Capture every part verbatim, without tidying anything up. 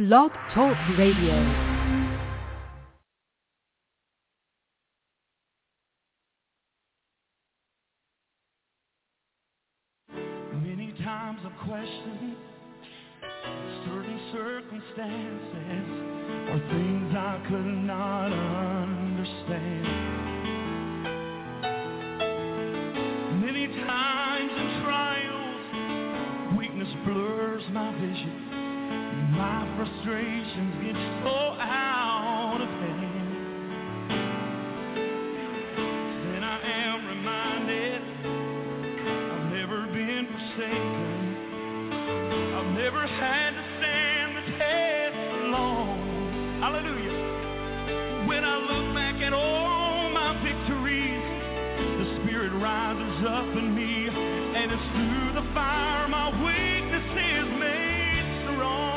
Blog Talk Radio. Many times I've questioned certain circumstances or things I could not understand. Many times in trials, weakness blurs my vision. My frustrations get so out of hand. Then I am reminded I've never been forsaken. I've never had to stand the test alone. Hallelujah. When I look back at all my victories, the Spirit rises up in me, and it's through the fire my weakness is made strong.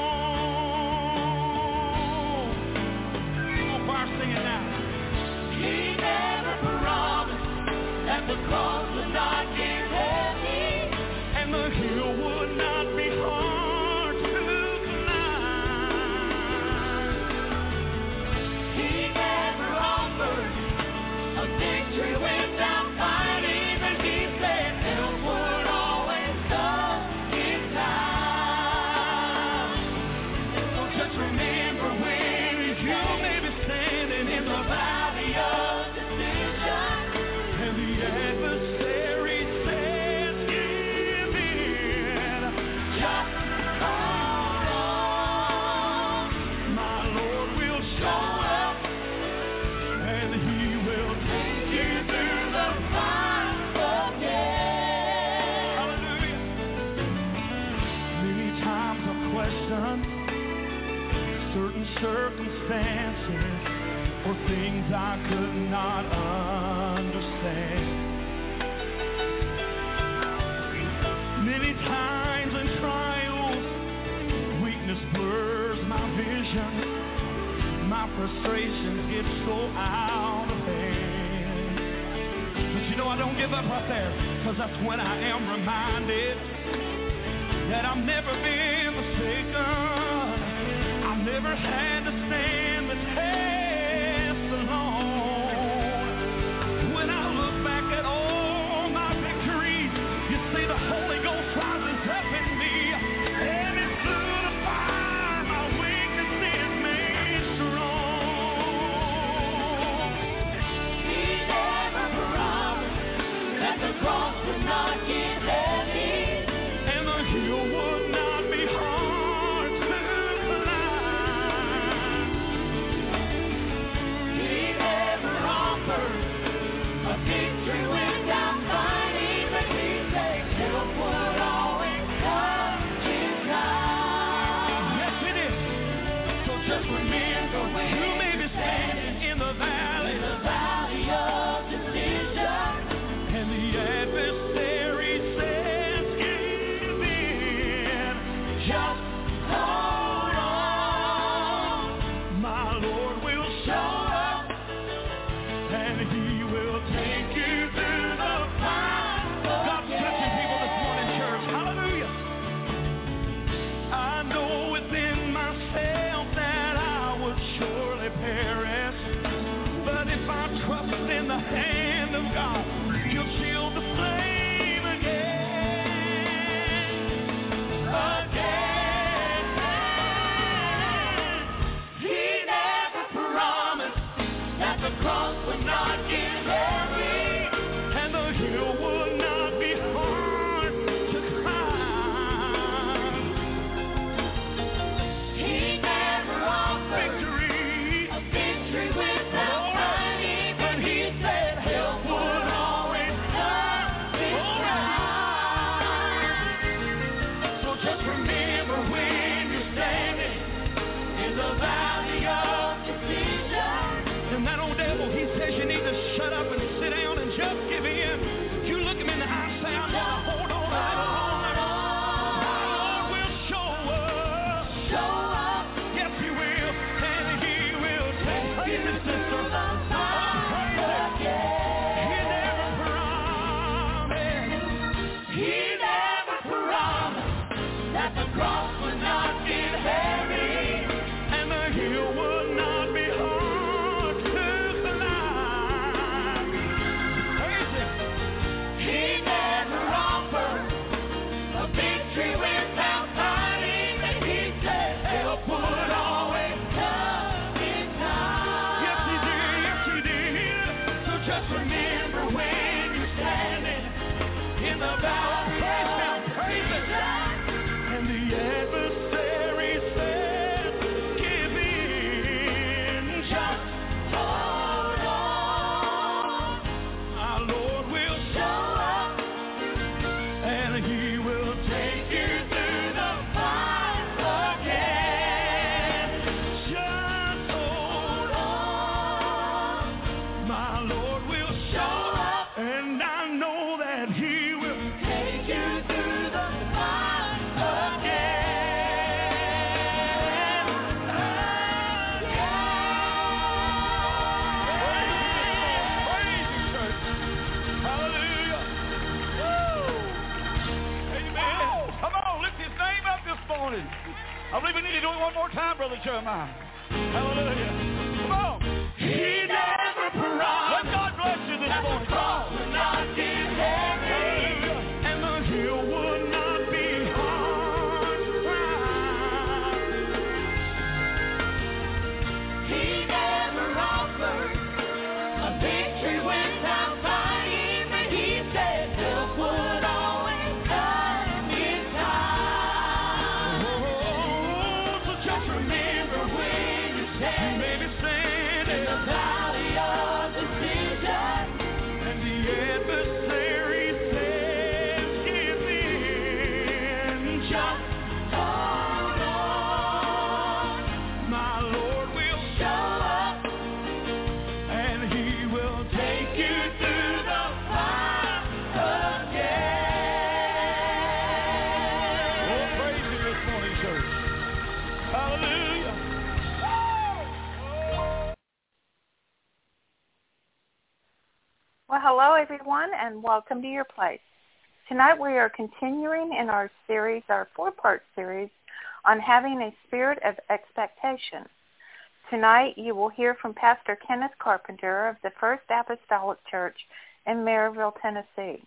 Sing it now. He never promised that the cross would not get heavy and the hill would not be hard to climb. He never offered a victory without fighting, but he said help would always come in time. So just remember when you may be standing in the valley of decision, and the adversary says, give in, just hold on. My Lord will show up, and he will take you through the fire again. Hallelujah. Many times I've questioned certain circumstances or things I could not understand. Many times in trials, weakness blurs my vision. My frustrations get so out of hand. But you know I don't give up right there, because that's when I am reminded that I've never been forsaken. I've never had to stand the test alone. When I look back at all my victories, you see the Holy Ghost rises up in me, and it's through the fire my weakness is made strong. He never promised that the cross would not get heavy and the hill would not be hard to climb. He never offered a victory without fighting, but he said help would always come in time. Yes, it is. So just remember when you may be standing in the valley, in the valley of decision, and the adversary says give in, just hold on. My Lord will show up, and he will take you through the fire. God's touching people this morning, church. Hallelujah. I know within myself that I would surely perish, but if I trust in the hand of God, he'll shield the flame again. Again. He never promised I believe we need to do it one more time, Brother Jeremiah. Hallelujah. Come on. He never promised. Let God bless you this that morning. the cross would not get heavy, and the hill would not be hard to climb. He never offered a victory without fighting, but he said help would always come in time. Oh, so just remember when you stand, maybe stand in the valley of decision, and the adversary says give in. Just hold on, my Lord will show up, and he will take you through the fire again. Oh, praise him this morning, church. Hallelujah. Well, hello, everyone, and welcome to Your Place. Tonight we are continuing in our series, our four-part series, on having a spirit of expectation. Tonight you will hear from Pastor Kenneth Carpenter of the First Apostolic Church in Maryville, Tennessee.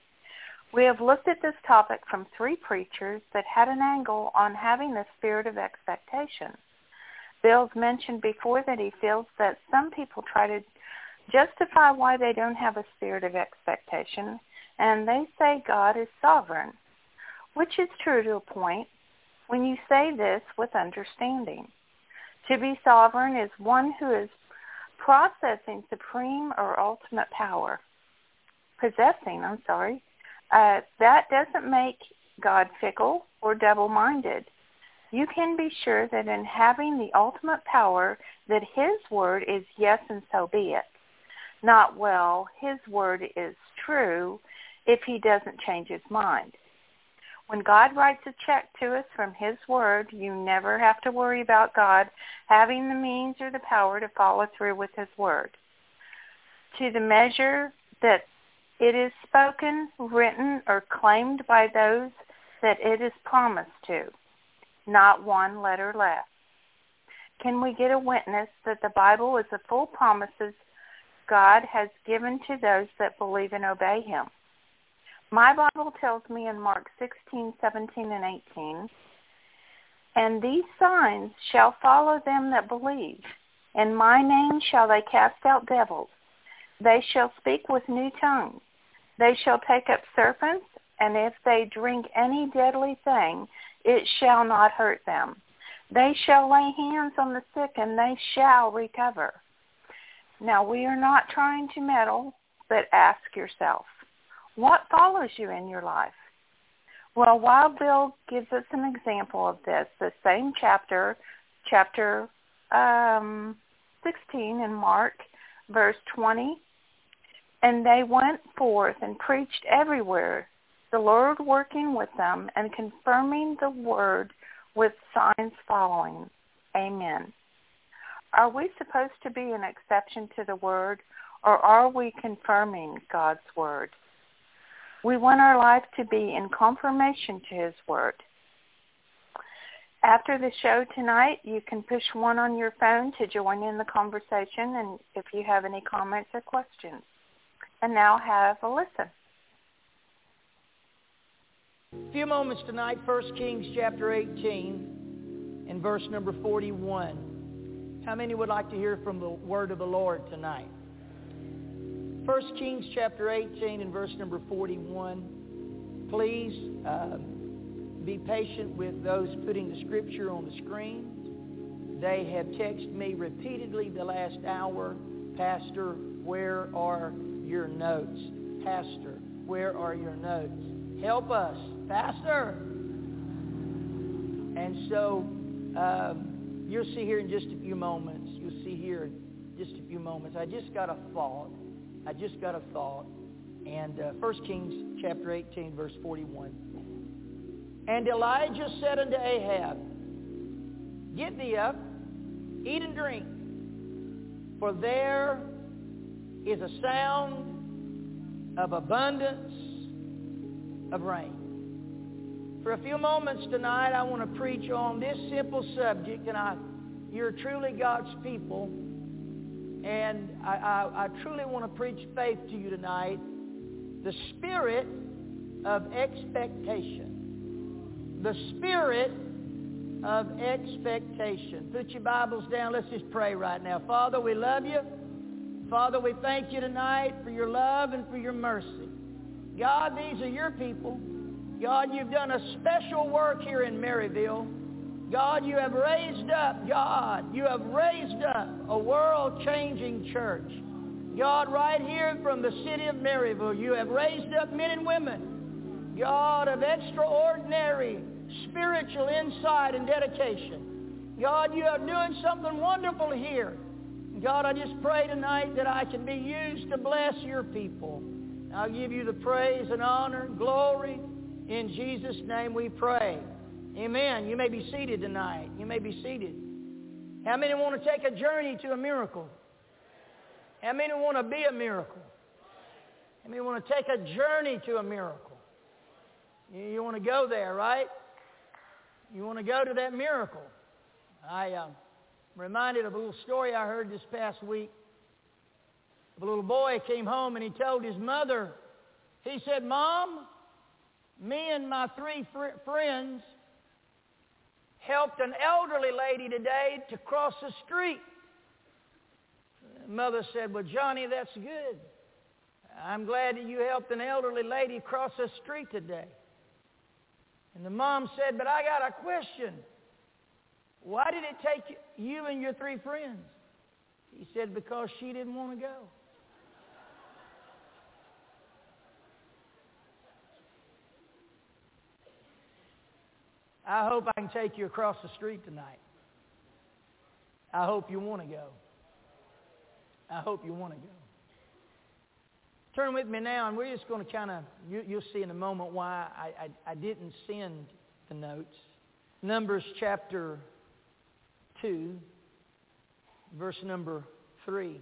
We have looked at this topic from three preachers that had an angle on having the spirit of expectation. Bill's mentioned before that he feels that some people try to justify why they don't have a spirit of expectation, and they say God is sovereign, which is true to a point when you say this with understanding. To be sovereign is one who is processing supreme or ultimate power. Possessing, I'm sorry. Uh, that doesn't make God fickle or double-minded. You can be sure that in having the ultimate power that his word is yes and so be it. Not, well, his word is true if he doesn't change his mind. When God writes a check to us from his word, you never have to worry about God having the means or the power to follow through with his word. To the measure that it is spoken, written, or claimed by those that it is promised to, not one letter less. Can we get a witness that the Bible is the full promises God has given to those that believe and obey him? My Bible tells me in Mark sixteen, seventeen, and eighteen, and these signs shall follow them that believe. In my name shall they cast out devils. They shall speak with new tongues. They shall take up serpents, and if they drink any deadly thing, it shall not hurt them. They shall lay hands on the sick, and they shall recover. Now, we are not trying to meddle, but ask yourself, what follows you in your life? Well, Wild Bill gives us an example of this, the same chapter, chapter um, sixteen in Mark, verse twenty. And they went forth and preached everywhere, the Lord working with them and confirming the word with signs following. Amen. Are we supposed to be an exception to the word, or are we confirming God's word? We want our life to be in confirmation to his word. After the show tonight, you can push one on your phone to join in the conversation, and if you have any comments or questions. And now have a listen. A few moments tonight, First Kings chapter eighteen and verse number forty-one. How many would like to hear from the word of the Lord tonight? First Kings chapter eighteen and verse number forty-one. Please uh, be patient with those putting the scripture on the screen. They have texted me repeatedly the last hour, Pastor, where are your notes? Pastor, where are your notes? Help us, Pastor. And so uh, you'll see here in just a few moments, you'll see here in just a few moments, I just got a thought. I just got a thought. And uh, First Kings chapter eighteen, verse forty-one. And Elijah said unto Ahab, Get thee up, eat and drink, for there is a sound of abundance of rain. For a few moments tonight, I want to preach on this simple subject, and I, you're truly God's people, and I, I, I truly want to preach faith to you tonight. The spirit of expectation. The spirit of expectation. Put your Bibles down. Let's just pray right now. Father, we love you. Father, we thank you tonight for your love and for your mercy. God, these are your people. God, you've done a special work here in Maryville. God, you have raised up, God, you have raised up a world-changing church. God, right here from the city of Maryville, you have raised up men and women, God, of extraordinary spiritual insight and dedication. God, you are doing something wonderful here. God, I just pray tonight that I can be used to bless your people. I'll give you the praise and honor and glory. In Jesus' name we pray. Amen. You may be seated tonight. You may be seated. How many want to take a journey to a miracle? How many want to be a miracle? How many want to take a journey to a miracle? You, you want to go there, right? You want to go to that miracle. I am uh, reminded of a little story I heard this past week. A little boy came home and he told his mother, he said, "Mom, me and my three fr- friends helped an elderly lady today to cross the street." The mother said, "Well, Johnny, that's good. I'm glad that you helped an elderly lady cross the street today." And the mom said, "But I got a question. Why did it take you and your three friends?" He said, "Because she didn't want to go." I hope I can take you across the street tonight. I hope you want to go. I hope you want to go. Turn with me now, and we're just going to kind of, you, you'll see in a moment why I, I, I didn't send the notes. Numbers chapter two, verse number three.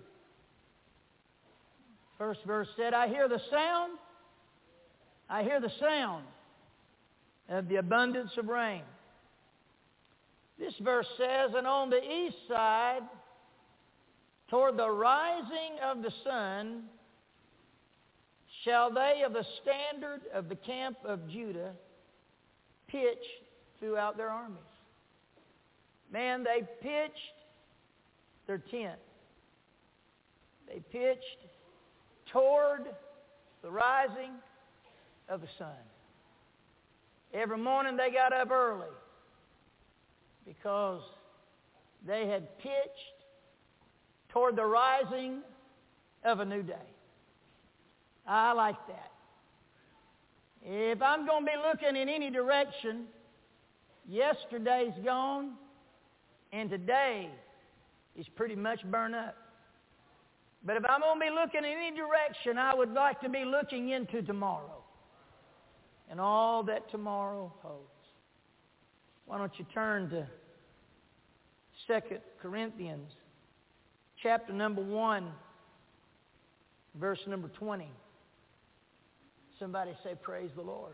First verse said, "I hear the sound, I hear the sound of the abundance of rain." This verse says, "And on the east side, toward the rising of the sun, shall they of the standard of the camp of Judah pitch throughout their armies." Man, they pitched their tent. They pitched toward the rising of the sun. Every morning they got up early because they had pitched toward the rising of a new day. I like that. If I'm going to be looking in any direction, yesterday's gone and today is pretty much burned up. But if I'm going to be looking in any direction, I would like to be looking into tomorrow and all that tomorrow holds. Why don't you turn to Second Corinthians chapter number one, verse number twenty. Somebody say, "Praise the Lord."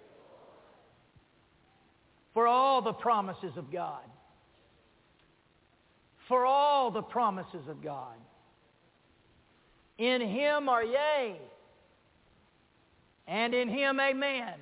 For all the promises of God, for all the promises of God, in Him are yea, and in Him amen,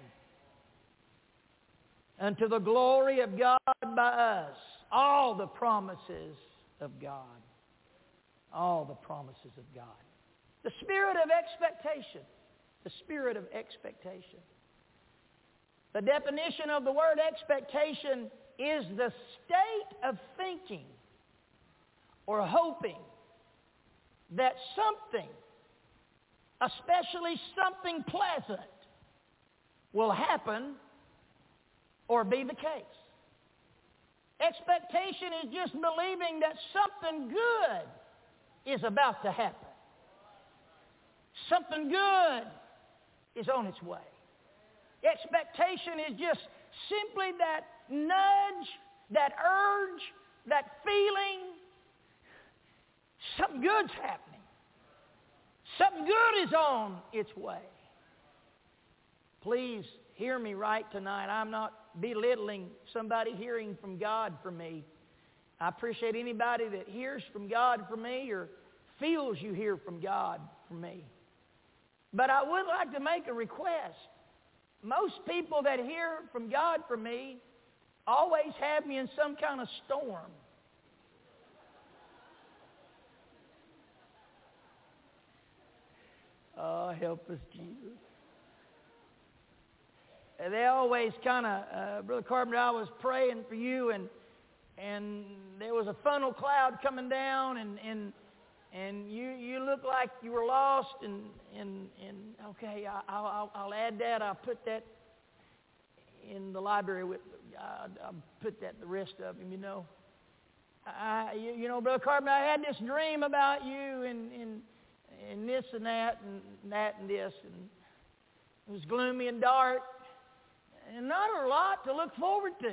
unto the glory of God by us. All the promises of God. All the promises of God. The spirit of expectation. The spirit of expectation. The definition of the word expectation is the state of thinking or hoping that something, especially something pleasant, will happen or be the case. Expectation is just believing that something good is about to happen. Something good is on its way. Expectation is just simply that nudge, that urge, that feeling. Something good's happening. Something good is on its way. Please hear me right tonight. I'm not belittling somebody hearing from God for me. I appreciate anybody that hears from God for me or feels you hear from God for me. But I would like to make a request. Most people that hear from God for me always have me in some kind of storm. Oh, help us, Jesus. And they always kind of, uh, Brother Carpenter, I was praying for you, and and there was a funnel cloud coming down, and and and you you looked like you were lost, and and and okay, I, I'll I'll add that. I'll put that in the library with. I'll, I'll put that in the rest of them, you know. I you, you know, Brother Carpenter, I had this dream about you, and and. and this and that and that and this, and it was gloomy and dark and not a lot to look forward to.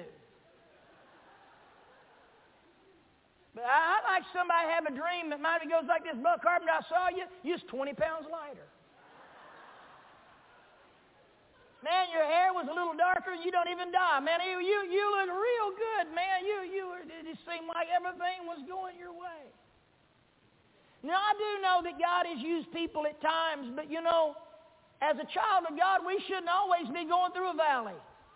But I, I like somebody have a dream that maybe goes like this: Brother Carpenter, I saw you, you're twenty pounds lighter. Man, your hair was a little darker, you don't even dye. Man, you you, you look real good, man. You you it just seemed like everything was going your way. Now, I do know that God has used people at times, but you know, as a child of God, we shouldn't always be going through a valley.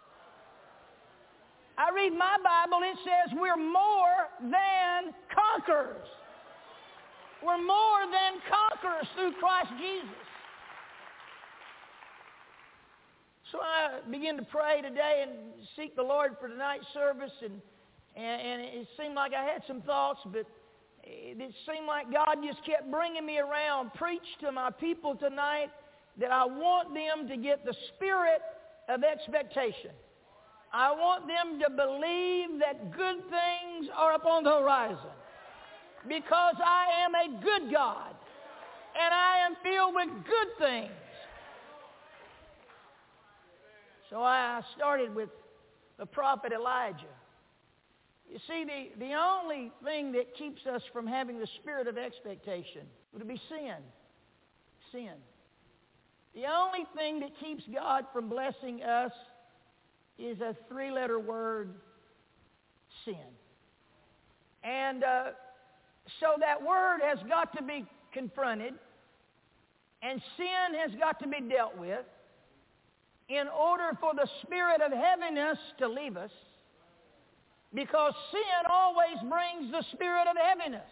I read my Bible, it says we're more than conquerors. We're more than conquerors through Christ Jesus. So I begin to pray today and seek the Lord for tonight's service, and, and, and it seemed like I had some thoughts, but it seemed like God just kept bringing me around. Preach to my people tonight that I want them to get the spirit of expectation. I want them to believe that good things are upon the horizon, because I am a good God and I am filled with good things. So I started with the prophet Elijah. You see, the, the only thing that keeps us from having the spirit of expectation would be sin. Sin. The only thing that keeps God from blessing us is a three-letter word: sin. And uh, so that word has got to be confronted, and sin has got to be dealt with in order for the spirit of heaviness to leave us. Because sin always brings the spirit of heaviness.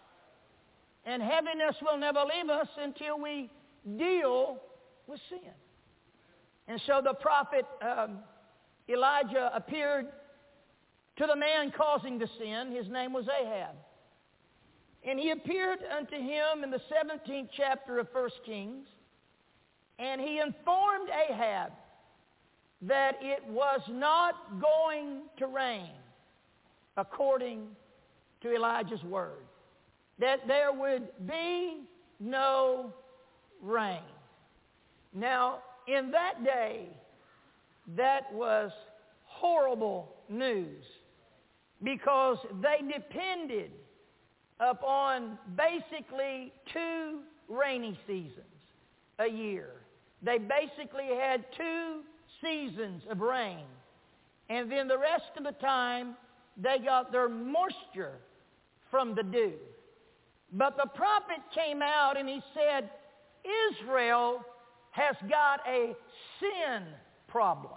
And heaviness will never leave us until we deal with sin. And so the prophet um, Elijah appeared to the man causing the sin. His name was Ahab. And he appeared unto him in the seventeenth chapter of First Kings. And he informed Ahab that it was not going to rain according to Elijah's word, that there would be no rain. Now, in that day, that was horrible news, because they depended upon basically two rainy seasons a year. They basically had two seasons of rain, and then the rest of the time they got their moisture from the dew. But the prophet came out and he said, Israel has got a sin problem.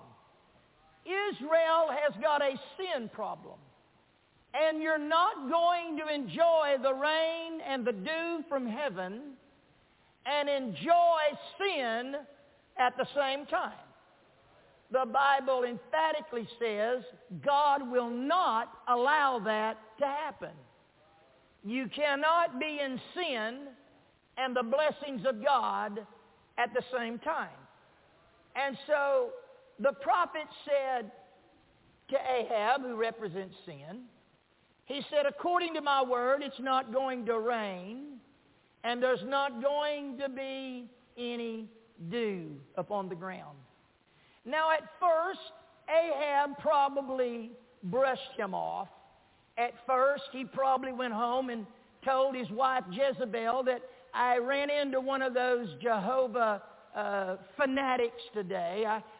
Israel has got a sin problem. And you're not going to enjoy the rain and the dew from heaven and enjoy sin at the same time. The Bible emphatically says God will not allow that to happen. You cannot be in sin and the blessings of God at the same time. And so the prophet said to Ahab, who represents sin, he said, according to my word, it's not going to rain, and there's not going to be any dew upon the ground. Now, at first, Ahab probably brushed him off. At first, he probably went home and told his wife Jezebel that I ran into one of those Jehovah uh, fanatics today. I,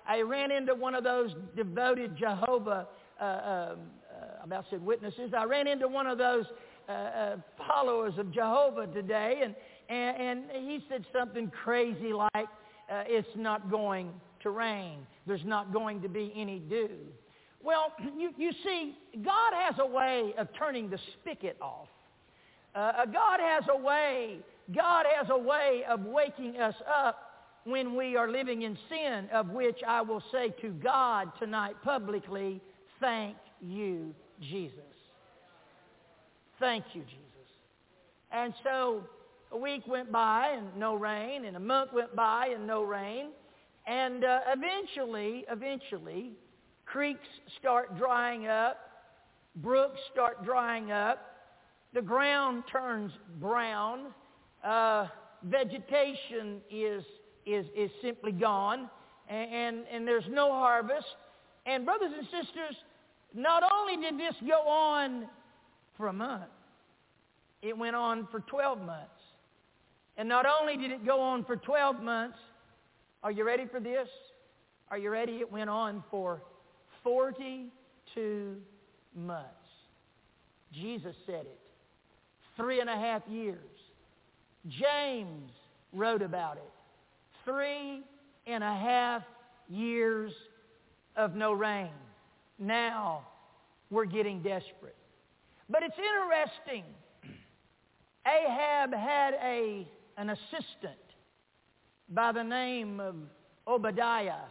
I ran into one of those devoted Jehovah, uh, um, uh, I about said witnesses. I ran into one of those uh, uh, followers of Jehovah today, and, and, and he said something crazy like, uh, it's not going to rain. There's not going to be any dew. Well, you, you see, God has a way of turning the spigot off. Uh, God has a way, God has a way of waking us up when we are living in sin, of which I will say to God tonight publicly, thank you, Jesus. Thank you, Jesus. And so a week went by and no rain, and a month went by and no rain, and uh, eventually, eventually, creeks start drying up, brooks start drying up, the ground turns brown, uh, vegetation is, is, is simply gone, and, and, and there's no harvest. And brothers and sisters, not only did this go on for a month, it went on for twelve months. And not only did it go on for twelve months, are you ready for this? Are you ready? It went on for forty-two months. Jesus said it. Three and a half years. James wrote about it. Three and a half years of no rain. Now we're getting desperate. But it's interesting. Ahab had a, an assistant by the name of Obadiah.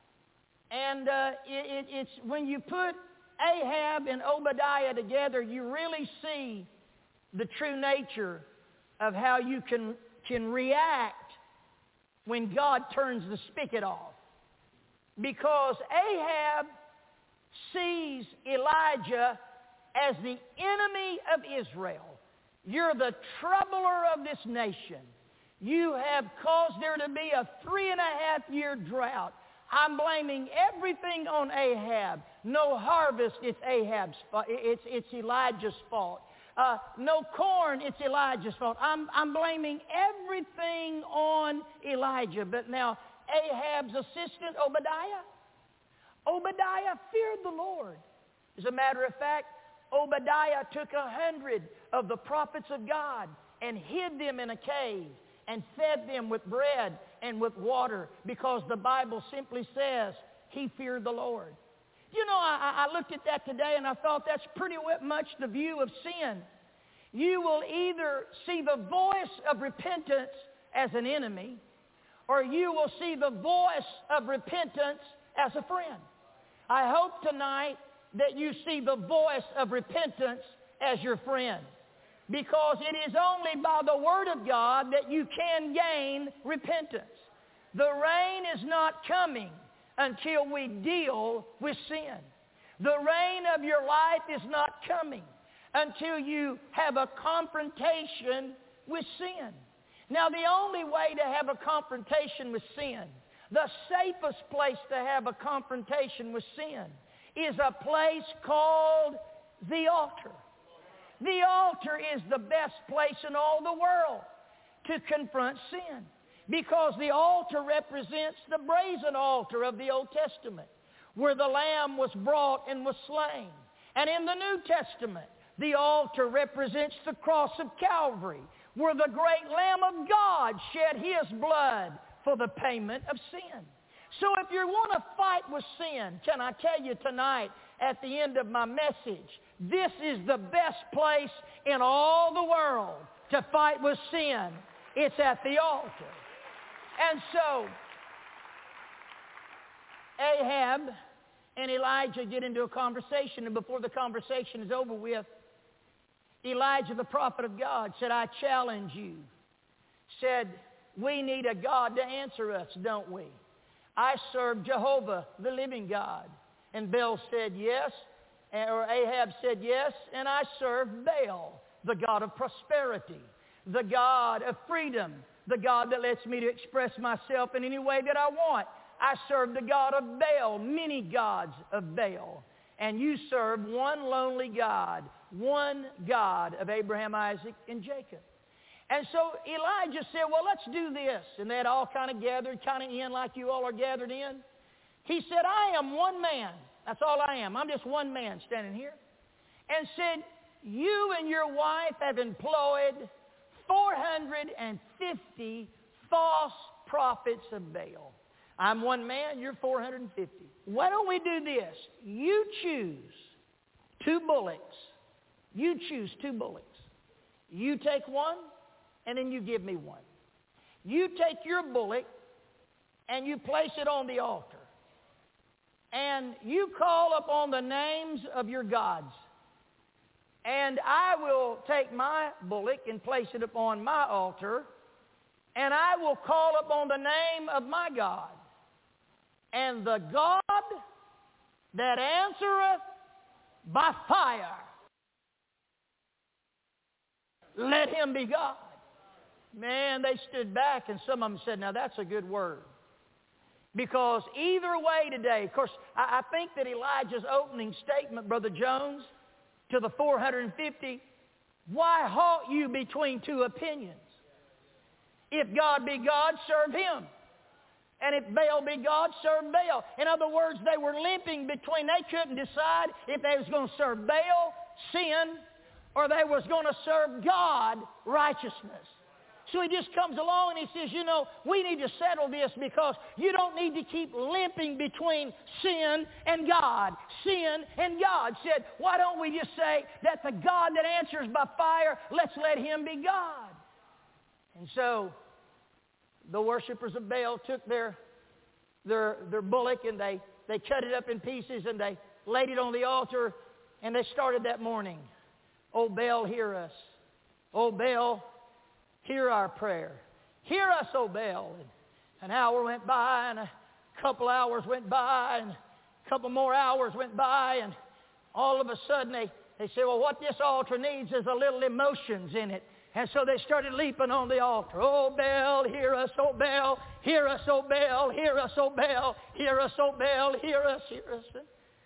And uh, it, it, it's when you put Ahab and Obadiah together, you really see the true nature of how you can, can react when God turns the spigot off. Because Ahab sees Elijah as the enemy of Israel. You're the troubler of this nation. You have caused there to be a three and a half year drought. I'm blaming everything on Ahab. No harvest, it's Ahab's fault. It's, it's Elijah's fault. Uh, no corn, it's Elijah's fault. I'm, I'm blaming everything on Elijah. But now, Ahab's assistant, Obadiah, Obadiah feared the Lord. As a matter of fact, Obadiah took a hundred of the prophets of God and hid them in a cave and fed them with bread and with water, because the Bible simply says he feared the Lord. You know, I, I looked at that today and I thought that's pretty much the view of sin. You will either see the voice of repentance as an enemy, or you will see the voice of repentance as a friend. I hope tonight that you see the voice of repentance as your friend, because it is only by the Word of God that you can gain repentance. The rain is not coming until we deal with sin. The reign of your life is not coming until you have a confrontation with sin. Now, the only way to have a confrontation with sin, the safest place to have a confrontation with sin, is a place called the altar. The altar is the best place in all the world to confront sin, because the altar represents the brazen altar of the Old Testament, where the lamb was brought and was slain. And in the New Testament, the altar represents the cross of Calvary, where the great Lamb of God shed his blood for the payment of sin. So if you want to fight with sin, can I tell you tonight at the end of my message, this is the best place in all the world to fight with sin. It's at the altar. And so Ahab and Elijah get into a conversation, and before the conversation is over with, Elijah, the prophet of God, said, I challenge you. Said, we need a God to answer us, don't we? I serve Jehovah, the living God. And Baal said yes, or Ahab said yes, and I serve Baal, the God of prosperity, the God of freedom, the God that lets me to express myself in any way that I want. I serve the God of Baal, many gods of Baal. And you serve one lonely God, one God of Abraham, Isaac, and Jacob. And so Elijah said, well, let's do this. And they had all kind of gathered, kind of in like you all are gathered in. He said, I am one man. That's all I am. I'm just one man standing here. And said, you and your wife have employed four hundred fifty false prophets of Baal. I'm one man, you're four hundred fifty. Why don't we do this? You choose two bullocks. You choose two bullocks. You take one, and then you give me one. You take your bullock, and you place it on the altar. And you call upon the names of your gods. And I will take my bullock and place it upon my altar, and I will call upon the name of my God. And the God that answereth by fire, let him be God. Man, they stood back, and some of them said, now that's a good word. Because either way today, of course, I, I think that Elijah's opening statement, Brother Jones, to the four hundred fifty, why halt you between two opinions? If God be God, serve him. And if Baal be God, serve Baal. In other words, they were limping between, they couldn't decide if they was going to serve Baal, sin, or they was going to serve God, righteousness. So he just comes along and he says, you know, we need to settle this because you don't need to keep limping between sin and God. Sin and God. Said, why don't we just say that the God that answers by fire, let's let him be God. And so the worshipers of Baal took their, their, their bullock and they, they cut it up in pieces and they laid it on the altar and they started that morning. Oh, Baal, hear us. Oh, Baal, hear our prayer. Hear us, O Baal. And an hour went by, and a couple hours went by, and a couple more hours went by, and all of a sudden they, they said, well, what this altar needs is a little emotions in it. And so they started leaping on the altar. Oh, Baal, hear us, oh, Baal, hear us, oh, Baal, hear us, oh, Baal, hear us, oh, Baal, hear us, hear us. And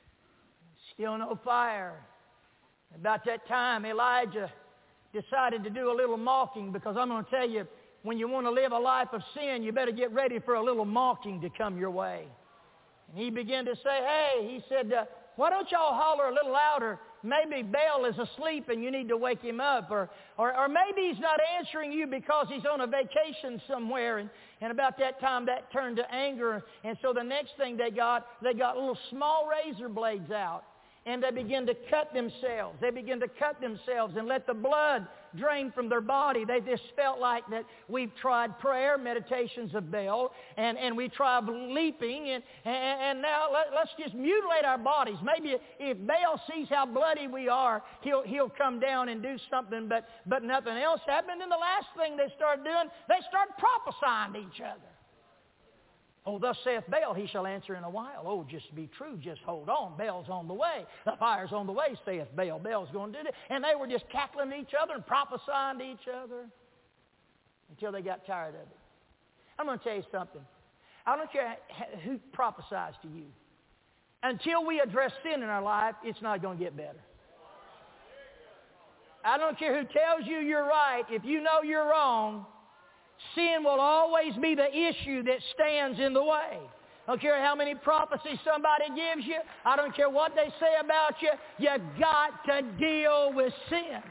still no fire. About that time, Elijah decided to do a little mocking, because I'm going to tell you, when you want to live a life of sin, you better get ready for a little mocking to come your way. And he began to say, hey, he said, uh, why don't y'all holler a little louder? Maybe Baal is asleep and you need to wake him up. Or, or, or maybe he's not answering you because he's on a vacation somewhere. And, and about that time, that turned to anger. And so the next thing they got, they got little small razor blades out. And they begin to cut themselves. They begin to cut themselves and let the blood drain from their body. They just felt like that we've tried prayer, meditations of Baal, and, and we tried leaping, and, and, and now let, let's just mutilate our bodies. Maybe if Baal sees how bloody we are, he'll, he'll come down and do something, but, but nothing else happened. And the last thing they started doing, they started prophesying to each other. Oh, thus saith Baal, he shall answer in a while. Oh, just be true, just hold on. Baal's on the way. The fire's on the way, saith Baal. Baal's going to do it. And they were just cackling to each other and prophesying to each other until they got tired of it. I'm going to tell you something. I don't care who prophesies to you. Until we address sin in our life, it's not going to get better. I don't care who tells you you're right. If you know you're wrong, sin will always be the issue that stands in the way. I don't care how many prophecies somebody gives you. I don't care what they say about you. You got to deal with sin.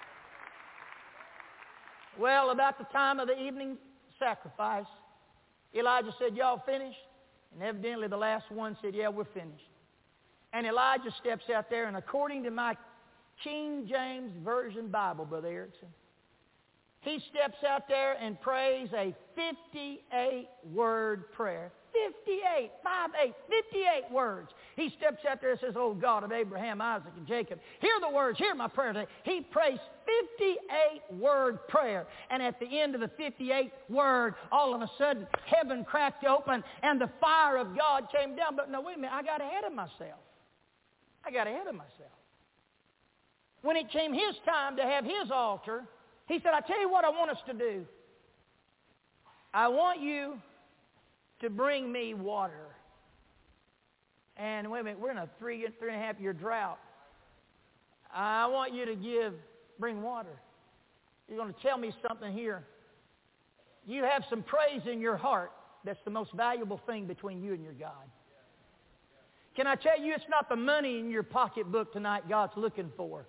Well, about the time of the evening sacrifice, Elijah said, y'all finished? And evidently the last one said, yeah, we're finished. And Elijah steps out there, and according to my King James Version Bible, Brother Erickson, he steps out there and prays a fifty-eight word prayer. fifty-eight, five, eight, fifty-eight words. He steps out there and says, oh God of Abraham, Isaac, and Jacob, hear the words, hear my prayer today. He prays fifty-eight word prayer. And at the end of the fifty-eight word, all of a sudden, heaven cracked open and the fire of God came down. But no, wait a minute, I got ahead of myself. I got ahead of myself. When it came his time to have his altar, he said, I tell you what I want us to do. I want you to bring me water. And wait a minute, we're in a three, three and a half year drought. I want you to give, bring water. You're going to tell me something here. You have some praise in your heart. That's the most valuable thing between you and your God. Can I tell you, it's not the money in your pocketbook tonight God's looking for.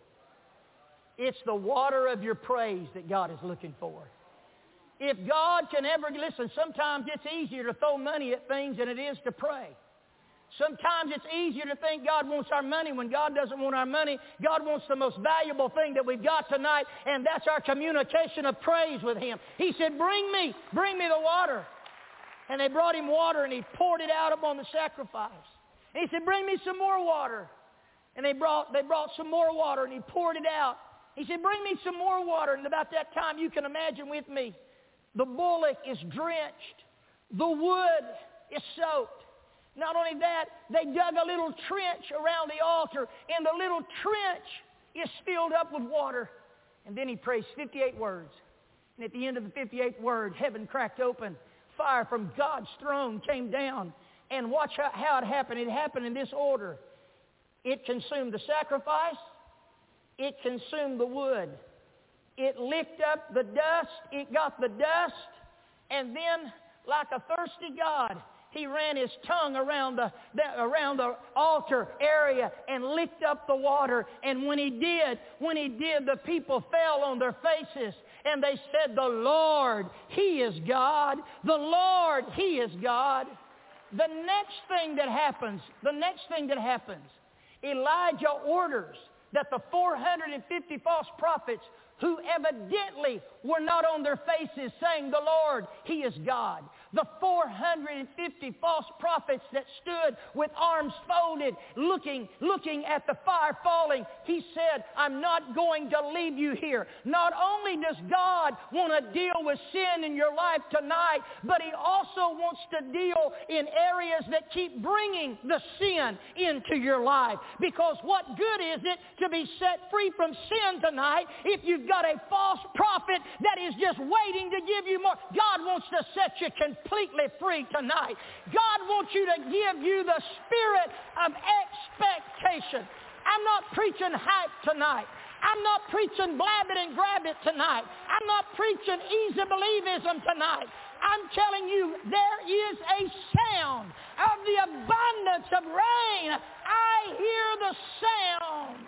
It's the water of your praise that God is looking for. If God can ever, listen, sometimes it's easier to throw money at things than it is to pray. Sometimes it's easier to think God wants our money when God doesn't want our money. God wants the most valuable thing that we've got tonight, and that's our communication of praise with Him. He said, bring me, bring me the water. And they brought Him water, and He poured it out upon the sacrifice. And He said, bring me some more water. And they brought, they brought some more water, and He poured it out. He said, bring me some more water. And about that time, you can imagine with me, the bullock is drenched. The wood is soaked. Not only that, they dug a little trench around the altar, and the little trench is filled up with water. And then he prays fifty-eight words. And at the end of the fifty-eighth word, heaven cracked open. Fire from God's throne came down. And watch how, how it happened. It happened in this order. It consumed the sacrifice. It consumed the wood. It licked up the dust. It got the dust. And then, like a thirsty God, He ran His tongue around the, the, around the altar area and licked up the water. And when He did, when He did, the people fell on their faces. And they said, the Lord, He is God. The Lord, He is God. The next thing that happens, the next thing that happens, Elijah orders that the four hundred fifty false prophets who evidently were not on their faces saying, the Lord, He is God. The four hundred fifty false prophets that stood with arms folded, looking, looking at the fire falling. He said, I'm not going to leave you here. Not only does God want to deal with sin in your life tonight, but He also wants to deal in areas that keep bringing the sin into your life. Because what good is it to be set free from sin tonight if you've got a false prophet that is just waiting to give you more? God wants to set you completely free tonight. God wants you to give you the spirit of expectation. I'm not preaching hype tonight. I'm not preaching blab it and grab it tonight. I'm not preaching easy believism tonight. I'm telling you, there is a sound of the abundance of rain. I hear the sound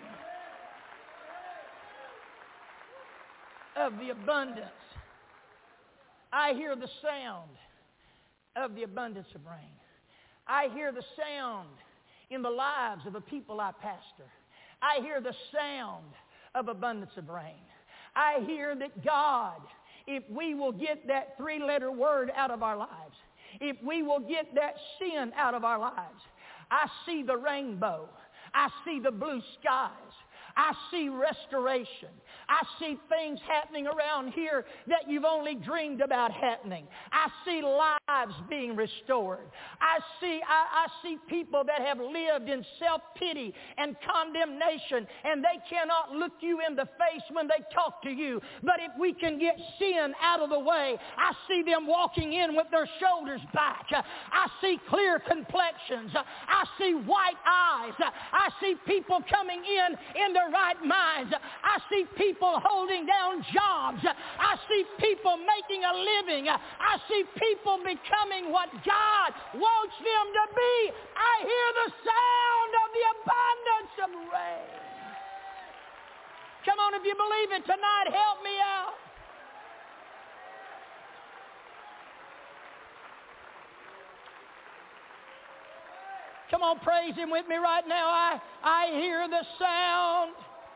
of the abundance. I hear the sound of the abundance of rain. I hear the sound in the lives of the people I pastor. I hear the sound of abundance of rain. I hear that God, if we will get that three-letter word out of our lives, if we will get that sin out of our lives, I see the rainbow. I see the blue skies. I see restoration. I see things happening around here that you've only dreamed about happening. I see lives being restored. I see, I, I see people that have lived in self-pity and condemnation, and they cannot look you in the face when they talk to you. But if we can get sin out of the way, I see them walking in with their shoulders back. I see clear complexions. I see white eyes. I see people coming in in their right minds. I see people holding down jobs. I see people making a living. I see people becoming what God wants them to be. I hear the sound of the abundance of rain. Come on, if you believe it tonight, help me out. Come on, praise Him with me right now. I, I hear the sound.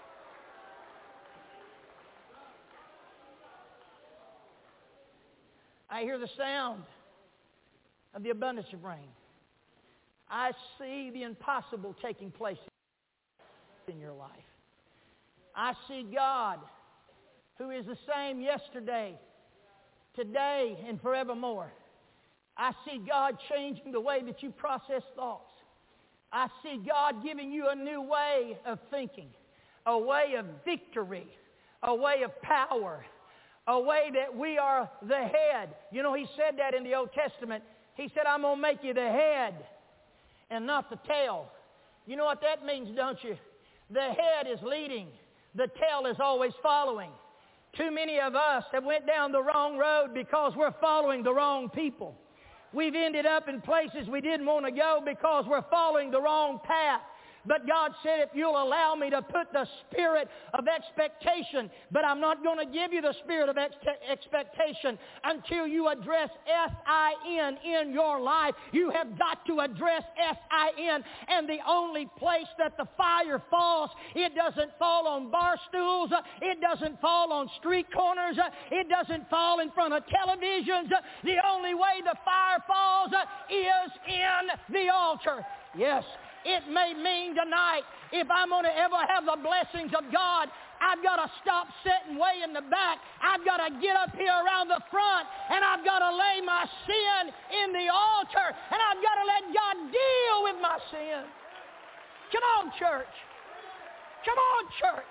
I hear the sound of the abundance of rain. I see the impossible taking place in your life. I see God, who is the same yesterday, today, and forevermore. I see God changing the way that you process thoughts. I see God giving you a new way of thinking, a way of victory, a way of power, a way that we are the head. You know, He said that in the Old Testament. He said, I'm going to make you the head and not the tail. You know what that means, don't you? The head is leading. The tail is always following. Too many of us have went down the wrong road because we're following the wrong people. We've ended up in places we didn't want to go because we're following the wrong path. But God said, if you'll allow me to put the spirit of expectation, but I'm not going to give you the spirit of ex- expectation until you address S I N in your life. You have got to address S I N. And the only place that the fire falls, it doesn't fall on bar stools. It doesn't fall on street corners. It doesn't fall in front of televisions. The only way the fire falls is in the altar. Yes. It may mean tonight, if I'm going to ever have the blessings of God, I've got to stop sitting way in the back. I've got to get up here around the front, and I've got to lay my sin in the altar, and I've got to let God deal with my sin. Come on, church. Come on, church.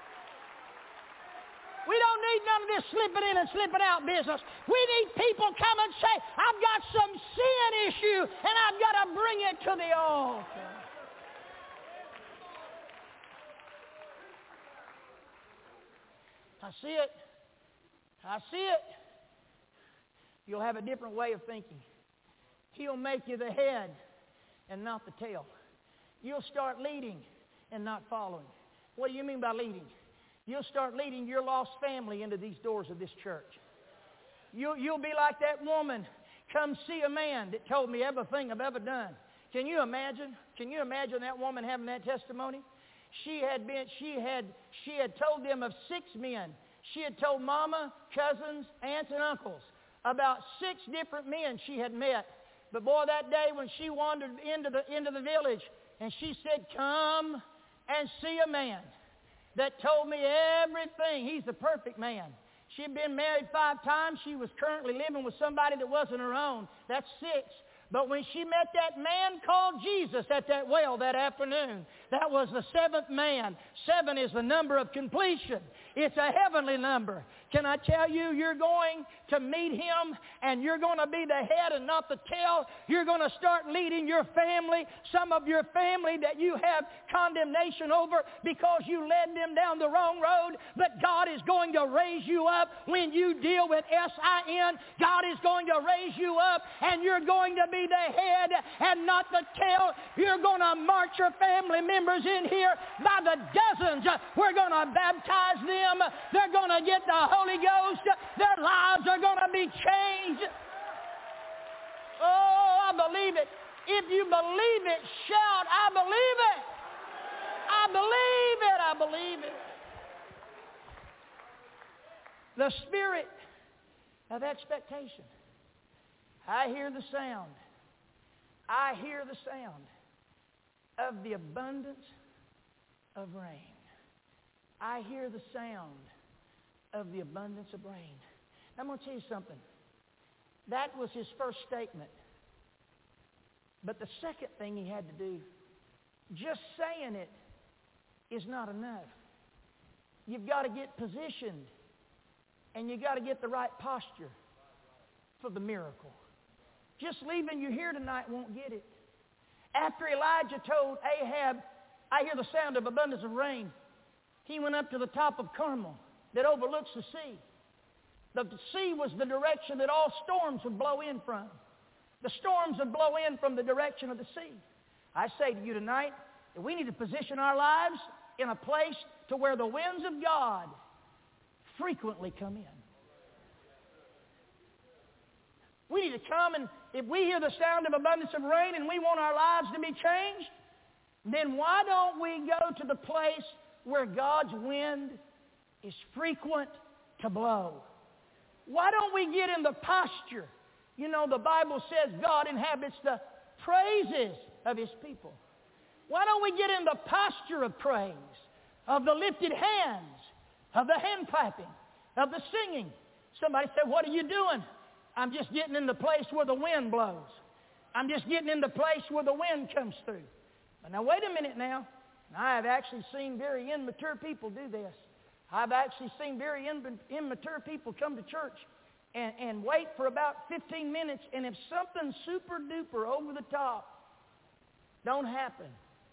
We don't need none of this slipping in and slipping out business. We need people come and say, I've got some sin issue, and I've got to bring it to the altar. I see it. I see it. You'll have a different way of thinking. He'll make you the head and not the tail. You'll start leading and not following. What do you mean by leading? You'll start leading your lost family into these doors of this church. You'll, you'll be like that woman, come see a man that told me everything I've ever done. Can you imagine? Can you imagine that woman having that testimony? She had been, she had, she had told them of six men. She had told mama, cousins, aunts, and uncles about six different men she had met. But boy, that day when she wandered into the, into the village and she said, come and see a man that told me everything. He's the perfect man. She'd been married five times. She was currently living with somebody that wasn't her own. That's six. But when she met that man called Jesus at that well that afternoon, that was the seventh man. Seven is the number of completion. It's a heavenly number. Can I tell you, you're going to meet him and you're going to be the head and not the tail. You're going to start leading your family, some of your family that you have condemnation over because you led them down the wrong road. But God is going to raise you up when you deal with S I N. God is going to raise you up and you're going to be the head and not the tail. You're going to march your family members in here by the dozens. We're going to baptize them. They're going to get the Holy Ghost. Their lives are going to be changed. Oh, I believe it. If you believe it, shout, I believe it. I believe it. I believe it. The spirit of expectation. I hear the sound. I hear the sound of the abundance of rain. I hear the sound of the abundance of rain. I'm going to tell you something. That was his first statement. But the second thing he had to do, just saying it is not enough. You've got to get positioned and you've got to get the right posture for the miracle. Just leaving you here tonight won't get it. After Elijah told Ahab, I hear the sound of abundance of rain, he went up to the top of Carmel that overlooks the sea. The sea was the direction that all storms would blow in from. The storms would blow in from the direction of the sea. I say to you tonight that we need to position our lives in a place to where the winds of God frequently come in. We need to come, and if we hear the sound of abundance of rain and we want our lives to be changed, then why don't we go to the place where God's wind is frequent to blow? Why don't we get in the posture? You know, the Bible says God inhabits the praises of his people. Why don't we get in the posture of praise, of the lifted hands, of the hand clapping, of the singing? Somebody said, what are you doing? I'm just getting in the place where the wind blows. I'm just getting in the place where the wind comes through. But now wait a minute now. I have actually seen very immature people do this. I've actually seen very immature people come to church and, and wait for about fifteen minutes, and if something super duper over the top don't happen,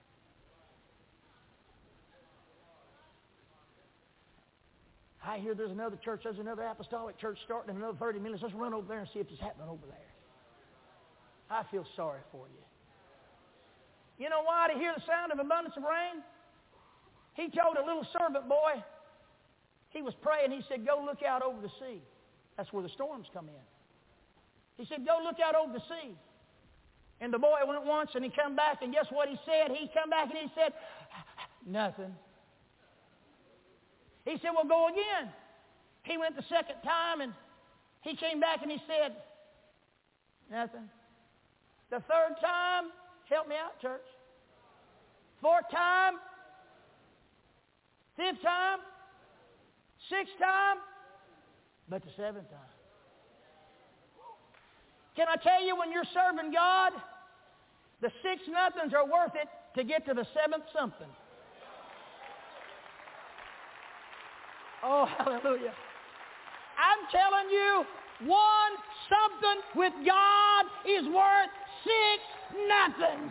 I hear there's another church, there's another apostolic church starting in another thirty minutes. Let's run over there and see if it's happening over there. I feel sorry for you. You know why? To hear the sound of abundance of rain? He told a little servant boy, he was praying, he said, go look out over the sea. That's where the storms come in. He said, go look out over the sea. And the boy went once and he come back, and guess what he said? He come back and he said, nothing. He said, well, go again. He went the second time and he came back and he said, nothing. The third time, help me out, church. Fourth time, fifth time, sixth time, but the seventh time. Can I tell you, when you're serving God, the six nothings are worth it to get to the seventh something. Oh, hallelujah. I'm telling you, one something with God is worth six nothings.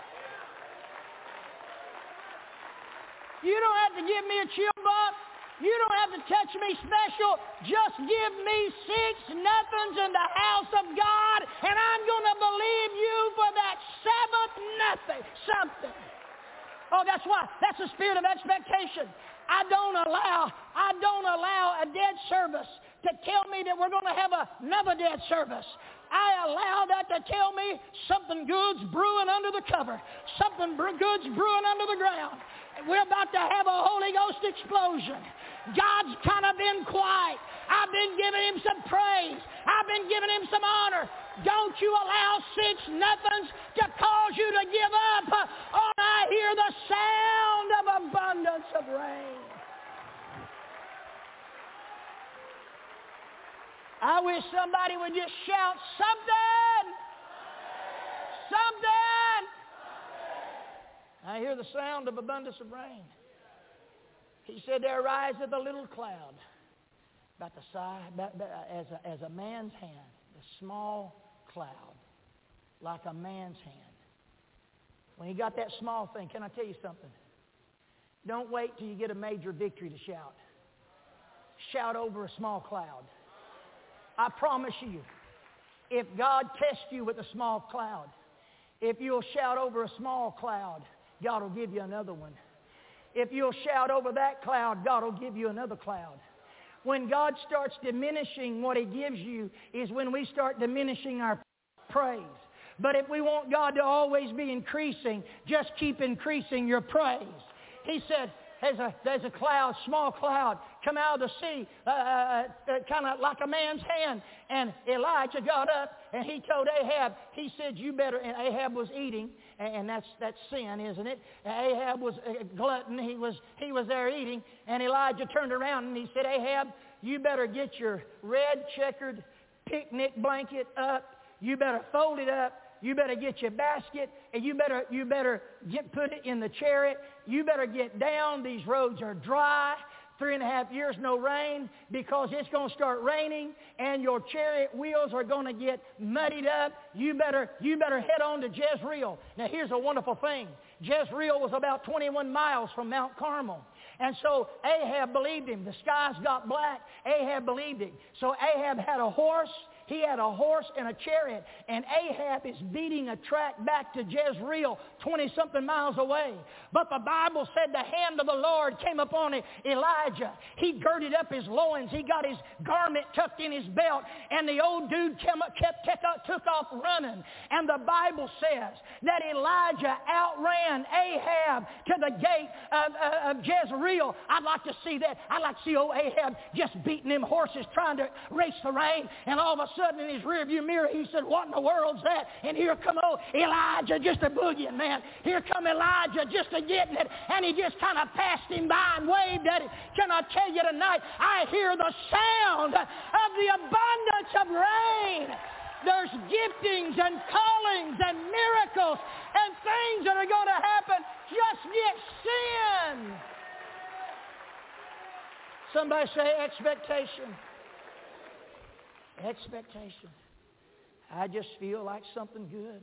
You don't have to give me a chill bump. You don't have to touch me special. Just give me six nothings in the house of God, and I'm going to believe you for that seventh nothing, something. Oh, that's why. That's the spirit of expectation. I don't allow, I don't allow a dead service to tell me that we're going to have another dead service. I allow that to tell me something good's brewing under the cover. Something good's brewing under the ground. We're about to have a Holy Ghost explosion. God's kind of been quiet. I've been giving him some praise. I've been giving him some honor. Don't you allow six nothings to cause you to give up. Oh, I hear the sound of abundance of rain. I wish somebody would just shout something. Something. I hear the sound of abundance of rain. He said, there riseth a little cloud, about the size, about, about, as, a, as a man's hand, a small cloud, like a man's hand. When you got that small thing, can I tell you something? Don't wait till you get a major victory to shout. Shout over a small cloud. I promise you, if God tests you with a small cloud, if you'll shout over a small cloud, God will give you another one. If you'll shout over that cloud, God will give you another cloud. When God starts diminishing what he gives you is when we start diminishing our praise. But if we want God to always be increasing, just keep increasing your praise. He said, there's a, there's a cloud, small cloud, come out of the sea, uh, uh, uh, kind of like a man's hand. And Elijah got up and he told Ahab, he said, you better, and Ahab was eating, and, and that's that's sin, isn't it? And Ahab was a glutton, he was, he was there eating, and Elijah turned around and he said, Ahab, you better get your red checkered picnic blanket up, you better fold it up, you better get your basket, and you better you better get put it in the chariot. You better get down. These roads are dry. Three and a half years, no rain, because it's going to start raining, and your chariot wheels are going to get muddied up. You better you better head on to Jezreel. Now, here's a wonderful thing. Jezreel was about twenty-one miles from Mount Carmel. And so Ahab believed him. The skies got black. Ahab believed him. So Ahab had a horse. He had a horse and a chariot. And Ahab is beating a track back to Jezreel, twenty-something miles away. But the Bible said the hand of the Lord came upon Elijah. He girded up his loins. He got his garment tucked in his belt. And the old dude came up, kept, kept, took off running. And the Bible says that Elijah outran Ahab to the gate of, uh, of Jezreel. I'd like to see that. I'd like to see old Ahab just beating them horses, trying to race the rain. And all of a sudden in his rearview mirror, he said, what in the world's that? And here come old Elijah, just a boogieing, man. Here come Elijah, just a getting it. And he just kind of passed him by and waved at it. Can I tell you tonight, I hear the sound of the abundance of rain. There's giftings and callings and miracles and things that are going to happen. Just get sin. Somebody say expectation. Expectation. I just feel like something good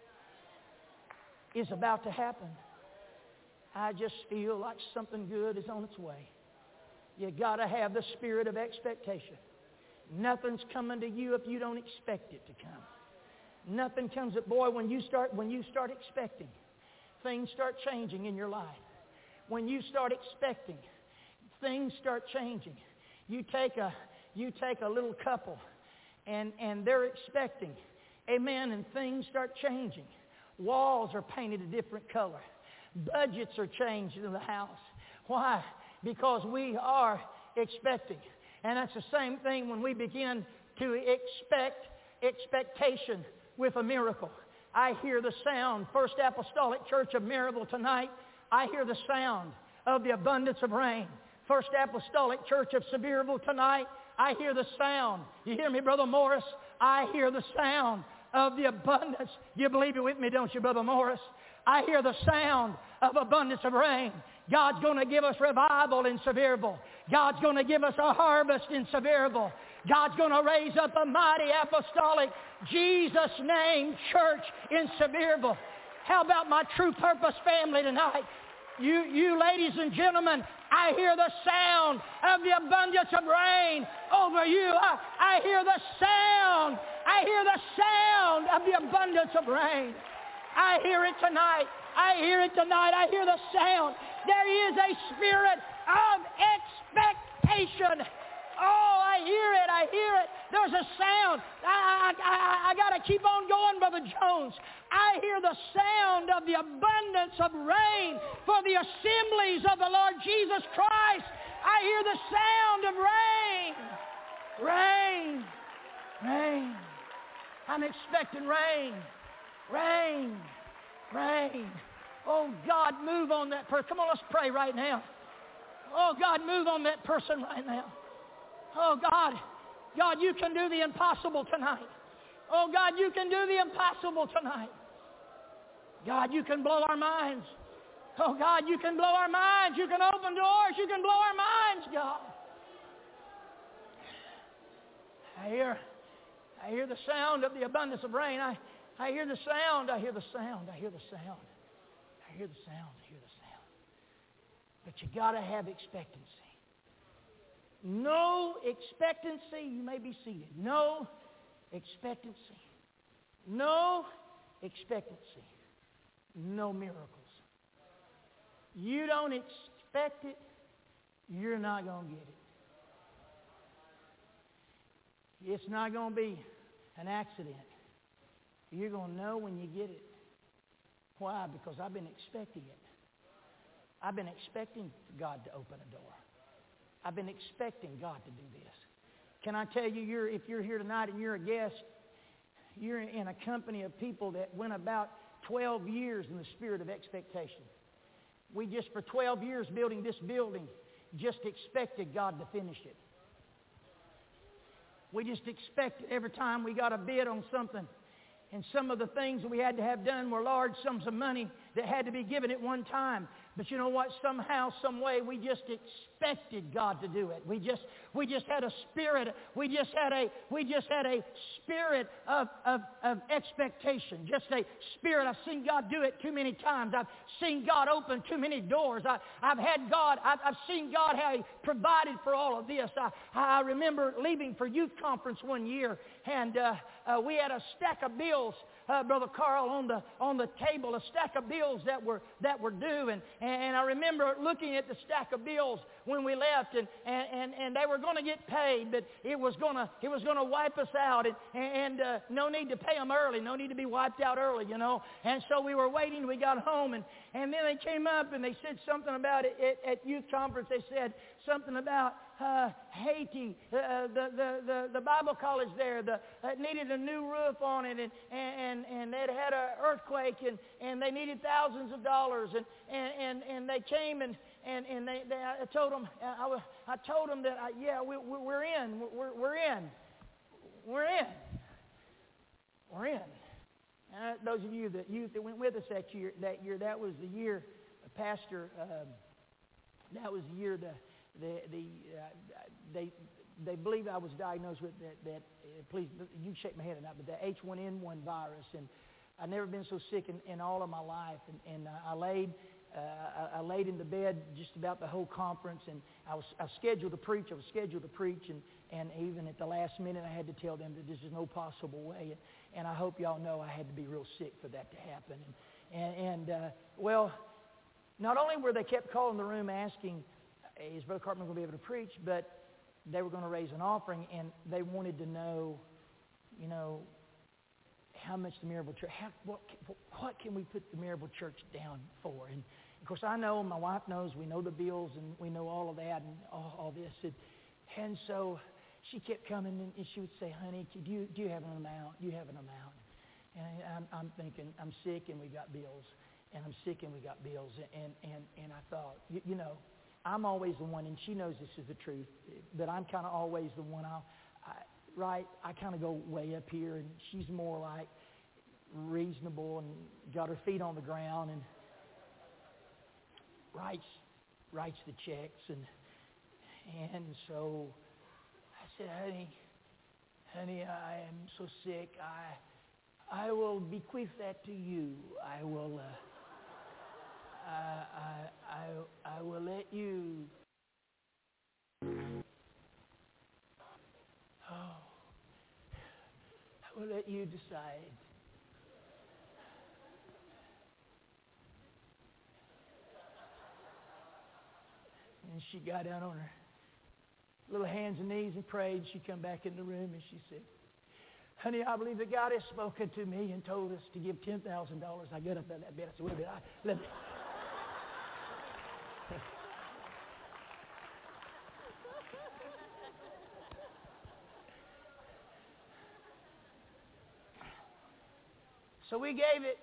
is about to happen. I just feel like something good is on its way. You got to have the spirit of expectation. Nothing's coming to you if you don't expect it to come. Nothing comes up. Boy, when you start when you start expecting, things start changing in your life. When you start expecting, things start changing. You take a you take a little couple, and and they're expecting, amen, and things start changing. Walls are painted a different color. Budgets are changed in the house. Why? Because we are expecting. And that's the same thing when we begin to expect expectation with a miracle. I hear the sound, First Apostolic Church of Maryville tonight, I hear the sound of the abundance of rain. First Apostolic Church of Sevierville tonight, I hear the sound. You hear me, Brother Morris? I hear the sound of the abundance. You believe it with me, don't you, Brother Morris? I hear the sound of abundance of rain. God's going to give us revival in Sevierville. God's going to give us a harvest in Sevierville. God's going to raise up a mighty apostolic Jesus name church in Sevierville. How about my True Purpose family tonight? You, you ladies and gentlemen, I hear the sound of the abundance of rain over you. I, I hear the sound. I hear the sound of the abundance of rain. I hear it tonight. I hear it tonight. I hear the sound. There is a spirit of expectation. Oh, I hear it. I hear it. There's a sound. I, I, I, I got to keep on going, Brother Jones. I hear the sound of the abundance of rain for the assemblies of the Lord Jesus Christ. I hear the sound of rain. Rain. Rain. I'm expecting rain. Rain. Rain. Oh, God, move on that person. Come on, let's pray right now. Oh, God, move on that person right now. Oh, God, God, you can do the impossible tonight. Oh, God, you can do the impossible tonight. God, you can blow our minds. Oh, God, you can blow our minds. You can open doors. You can blow our minds, God. I hear, I hear the sound of the abundance of rain. I, I hear the sound. I hear the sound. I hear the sound. I hear the sound. I hear the sound. But you got to have expectancy. No expectancy, you may be seated. No expectancy. No expectancy. No miracles. You don't expect it, you're not going to get it. It's not going to be an accident. You're going to know when you get it. Why? Because I've been expecting it. I've been expecting God to open a door. I've been expecting God to do this. Can I tell you, you're, if you're here tonight and you're a guest, you're in a company of people that went about twelve years in the spirit of expectation. We just, for twelve years building this building, just expected God to finish it. We just expected every time we got a bid on something. And some of the things that we had to have done were large sums of money that had to be given at one time. But you know what? Somehow, some way, we just expected God to do it. We just, we just had a spirit. We just had a, we just had a spirit of, of, of expectation. Just a spirit. I've seen God do it too many times. I've seen God open too many doors. I, I've had God. I've, I've seen God how He provided for all of this. I, I remember leaving for youth conference one year, and uh, uh, we had a stack of bills. Uh, Brother Carl, on the on the table, a stack of bills that were that were due, and, and I remember looking at the stack of bills when we left, and and, and they were going to get paid, but it was gonna it was gonna wipe us out, and and uh, no need to pay them early, no need to be wiped out early, you know. And so we were waiting. We got home, and and then they came up and they said something about it at, at youth conference. They said something about uh, Haiti, uh, the, the the the Bible college there, the uh, needed a new roof on it, and and and they'd had an earthquake, and, and they needed thousands of dollars, and and and, and they came and and and they, they I told them I, I told them that I, yeah we, we're in we're we're in we're in we're in. Uh, those of you that youth that went with us that year that year that was the year, Pastor. Um, that was the year the the the uh, they. They believe I was diagnosed with that, that uh, please, you shake my head or not, but the H one N one virus. And I've never been so sick in, in all of my life. And, and uh, I laid uh, I, I laid in the bed just about the whole conference, and I was, I was scheduled to preach. I was scheduled to preach, and, and even at the last minute, I had to tell them that there's no possible way. And, and I hope y'all know I had to be real sick for that to happen. And, and, and uh, well, not only were they kept calling the room asking, is Brother Cartman going to be able to preach, but they were going to raise an offering, and they wanted to know, you know, how much the Miracle Church, how, what, what can we put the Miracle Church down for? And of course, I know, my wife knows, we know the bills, and we know all of that, and all, all this. And, and so she kept coming, and she would say, honey, do you, do you have an amount? Do you have an amount? And I'm, I'm thinking, I'm sick, and we got bills. And I'm sick, and we got bills. And, and, and I thought, you, you know, I'm always the one, and she knows this is the truth, but I'm kind of always the one, I'll, I, right, I kind of go way up here, and she's more like reasonable and got her feet on the ground and writes writes the checks. And and so I said, honey, honey, I am so sick, I I will bequeath that to you. I will... Uh, I, I, I, I will let you, oh, I will let you decide. And she got down on her little hands and knees and prayed. She come back in the room and she said, honey, I believe that God has spoken to me and told us to give ten thousand dollars. I got up out of that bed. I said, wait a minute, I, let me... So we gave it,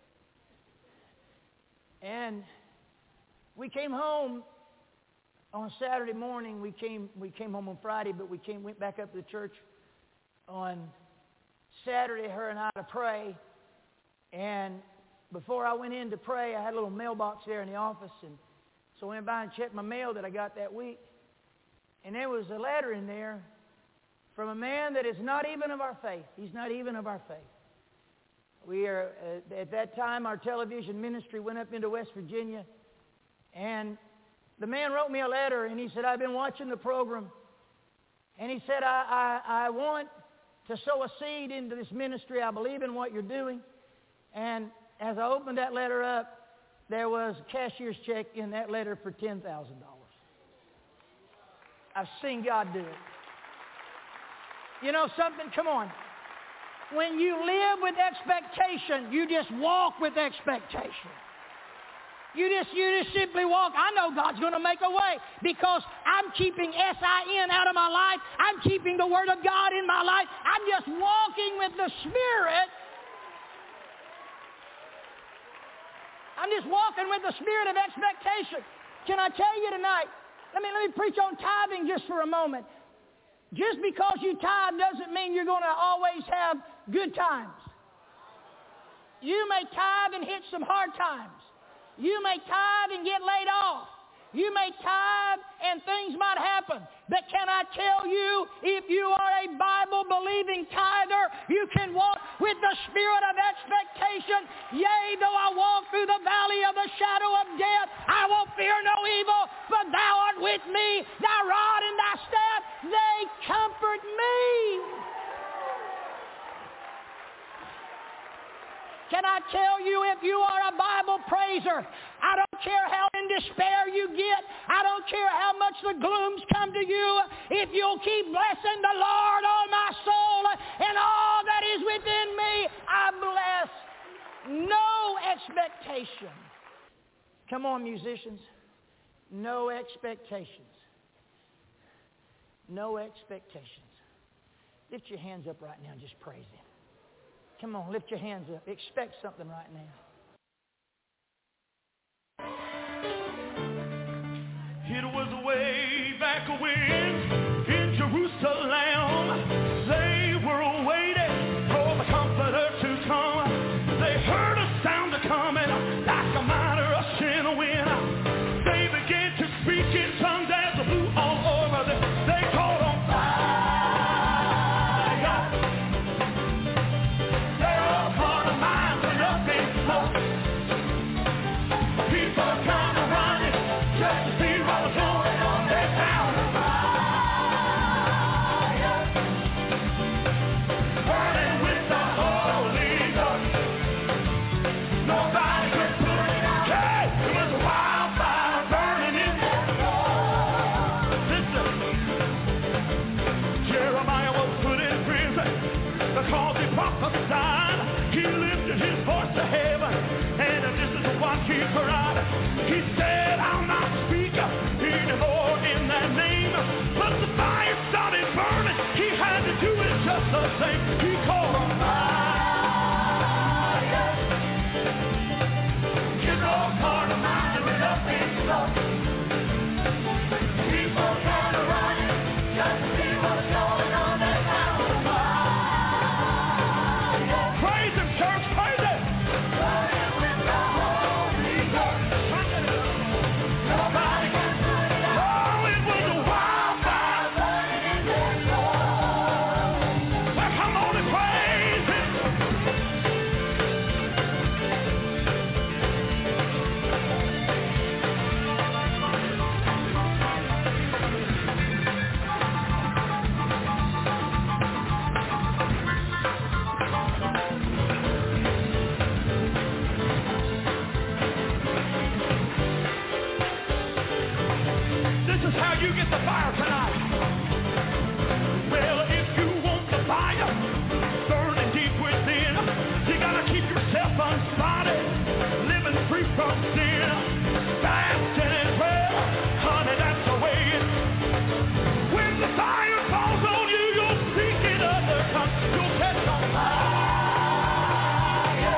and we came home on Saturday morning. We came we came home on Friday, but we came went back up to the church on Saturday, her and I, to pray. And before I went in to pray, I had a little mailbox there in the office, and so I went by and checked my mail that I got that week. And there was a letter in there from a man that is not even of our faith. He's not even of our faith. We are, uh, at that time, our television ministry went up into West Virginia, and the man wrote me a letter, and he said, I've been watching the program, and he said, I, I, I want to sow a seed into this ministry. I believe in what you're doing. And as I opened that letter up, there was a cashier's check in that letter for ten thousand dollars. I've seen God do it. You know something? Come on. When you live with expectation, you just walk with expectation. You just, you just simply walk. I know God's going to make a way because I'm keeping S I N out of my life. I'm keeping the Word of God in my life. I'm just walking with the Spirit. I'm just walking with the spirit of expectation. Can I tell you tonight, let me, let me preach on tithing just for a moment. Just because you tithe doesn't mean you're going to always have good times. You may tithe and hit some hard times. You may tithe and get laid off. You may tithe and things might happen. But can I tell you, if you are a Bible-believing tither, you can walk with the spirit of expectation. Yea, though I walk through the valley of the shadow of death, I will fear no evil, for thou art with me. Thy rod and thy staff, they comfort me. Can I tell you, if you are a Bible praiser, I don't care how in despair you get. I don't care how much the glooms come to you. If you'll keep blessing the Lord, oh my soul, and all that is within me, I bless. No expectation. Come on, musicians. No expectations. No expectations. Lift your hands up right now and just praise Him. Come on, lift your hands up. Expect something right now. It was way back when in Jerusalem they were waiting for the Comforter to come. They heard a sound coming like a mighty rushing wind. They began to speak in tongues as it blew all over them. They called on fire. They all caught a mind for nothing more. People keep her out. He said, I'll not speak anymore in that name. But the fire started burning. He had to do it just the same. He called on fire. You know, part of mine with a big love. People kind of running just to see what's going on that house of fire. Praise him, church, praise him. Burning with the Holy Ghost. Nobody can put it out. Oh, it was a wildfire burning in their soul. Well, come on and praise him. This is how you get the fire tonight. Well, if you want the fire burning deep within, you gotta keep yourself unspotted, living free from sin, fasting and prayer. Honey, that's the way it. When the fire falls on you, you'll speak in other tongues. You'll catch on fire.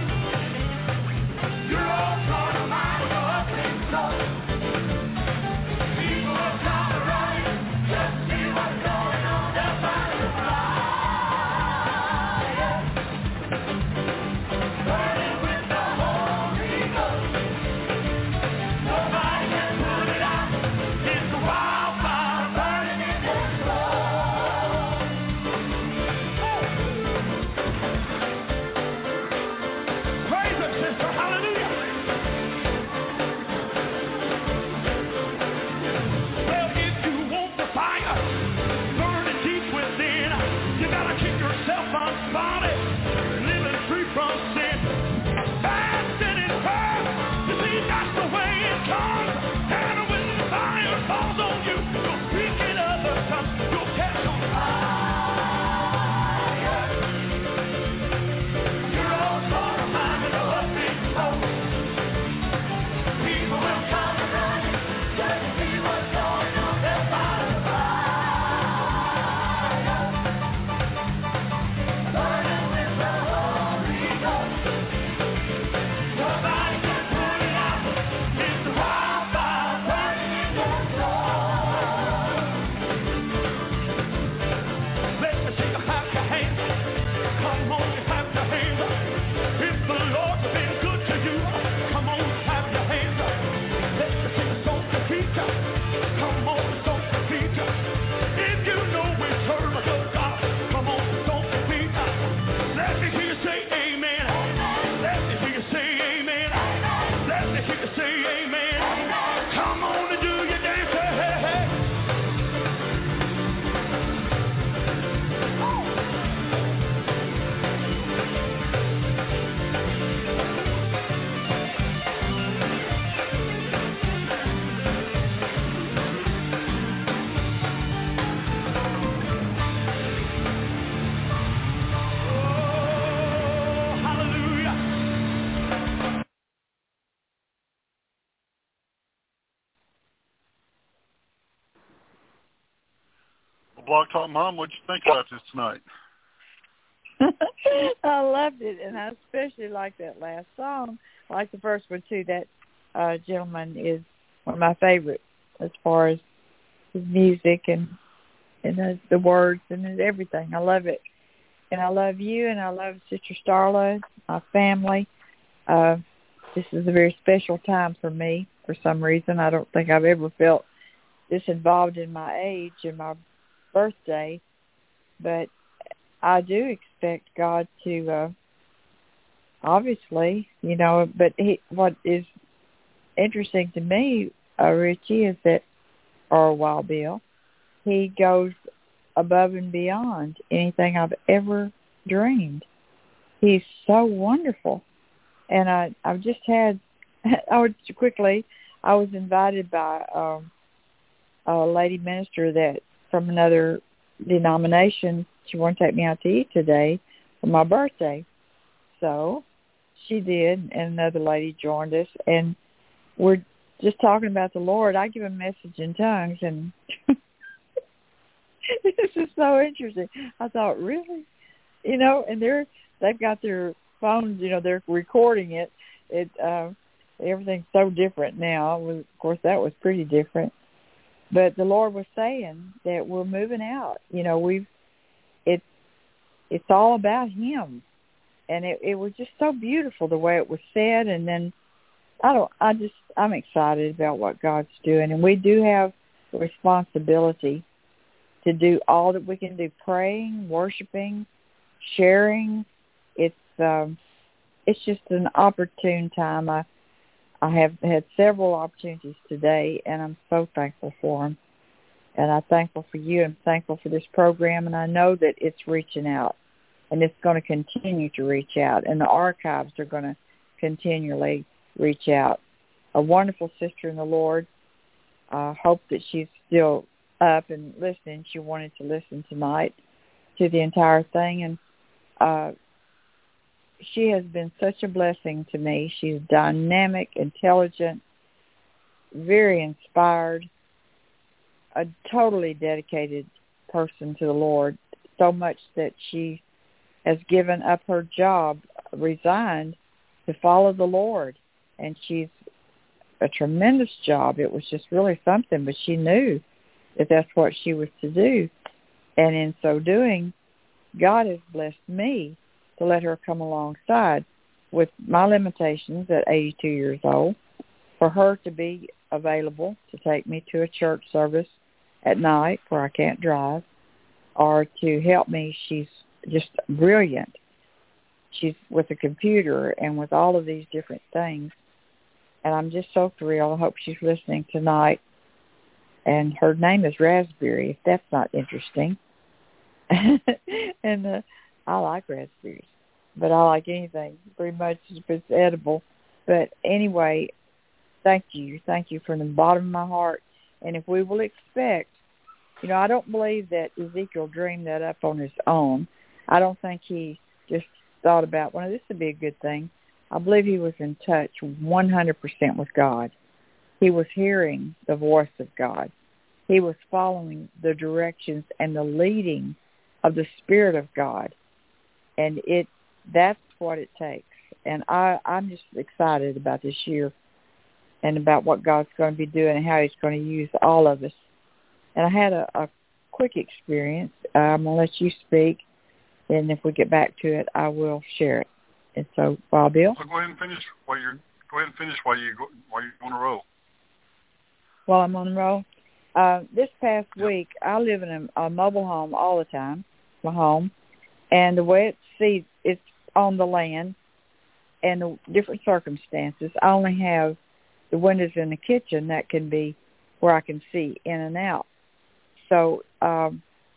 You're all part of mine, you're up in soul. People are trying to run it, just see what's going on. They're fire of fire. Burning with the Holy Ghost. Nobody can put it out. It's a wildfire burning in their soul. Praise him, sister. Hallelujah. Well, if you want the fire burning deep within, you gotta keep yourself unspotted, living free from sin, fasting and prayer. You see, that's the way it comes. And when the fire falls on you, you'll speak in other tongues. You'll catch on fire. You're all part of mine with a big soul. People will come and run it, just to see what's going on. They're fire of fire. Burning with the Holy Ghost. Nobody can put it out. It's a wildfire burning in their soul. Let me see you clap your hands. Come on, you clap your hands. If the Lord's been good to you, come on, clap your hands. Let me see you stomp your feet. Come on, stomp your feet. If you know we serve a good God, come on, stomp your feet. Let me hear you say amen. Let me hear you say amen. Let me hear you say amen. Come on and do your dance. Hey, hey, hey. Oh, hallelujah. Well, Blog Talk Mom, what'd you think about this tonight? I loved it, and I especially like that last song. I like the first one, too. That uh, gentleman is one of my favorites as far as his music and and the, the words and his everything. I love it. And I love you, and I love Sister Starla, my family. Uh, this is a very special time for me for some reason. I don't think I've ever felt this involved in my age and my birthday, but I do expect God to, uh, obviously, you know, but he, what is interesting to me, uh, Richie, is that, or Wild Bill, he goes above and beyond anything I've ever dreamed. He's so wonderful. And I, I've just had, I would quickly, I was invited by um, a lady minister that from another denomination. She wanted to take me out to eat today for my birthday. So she did, and another lady joined us, and we're just talking about the Lord. I give a message in tongues, and this is so interesting. I thought, really? You know, and they're, they've got their phones, you know, they're recording it. It uh, everything's so different now. Of course, that was pretty different. But the Lord was saying that we're moving out. You know, we've, it's, it's all about Him. And it, it was just so beautiful the way it was said. And then I don't, I just, I'm excited about what God's doing. And we do have a responsibility to do all that we can do, praying, worshiping, sharing. It's, um, it's just an opportune time. I, I have had several opportunities today, and I'm so thankful for them. And I'm thankful for you. I'm thankful for this program, and I know that it's reaching out, and it's going to continue to reach out, and the archives are going to continually reach out. A wonderful sister in the Lord. I uh, hope that she's still up and listening. She wanted to listen tonight to the entire thing, and uh, she has been such a blessing to me. She's dynamic, intelligent, very inspired, a totally dedicated person to the Lord, so much that she has given up her job, resigned to follow the Lord. And she's a tremendous job. It was just really something, but she knew that that's what she was to do. And in so doing, God has blessed me to let her come alongside with my limitations at eighty-two years old, for her to be available to take me to a church service at night where I can't drive, or to help me. She's just brilliant. She's with a computer and with all of these different things. And I'm just so thrilled. I hope she's listening tonight. And her name is Raspberry, if that's not interesting. and uh, I like raspberries, but I like anything pretty much if it's edible. But anyway, thank you. Thank you from the bottom of my heart. And if we will expect, you know, I don't believe that Ezekiel dreamed that up on his own. I don't think he just thought about, well, this would be a good thing. I believe he was in touch one hundred percent with God. He was hearing the voice of God. He was following the directions and the leading of the Spirit of God. And it that's what it takes. And I, I'm just excited about this year and about what God's going to be doing and how He's going to use all of us. And I had a, a quick experience. Uh, I'm going to let you speak, and if we get back to it, I will share it. And so, Bob Bill? So go ahead and finish while you're go ahead and finish while you go, while you're on a roll. While I'm on the roll, uh, this past Yep. week, I live in a, a mobile home all the time, my home, and the way it's see it's on the land, and the different circumstances. I only have the windows in the kitchen that can be where I can see in and out. So um,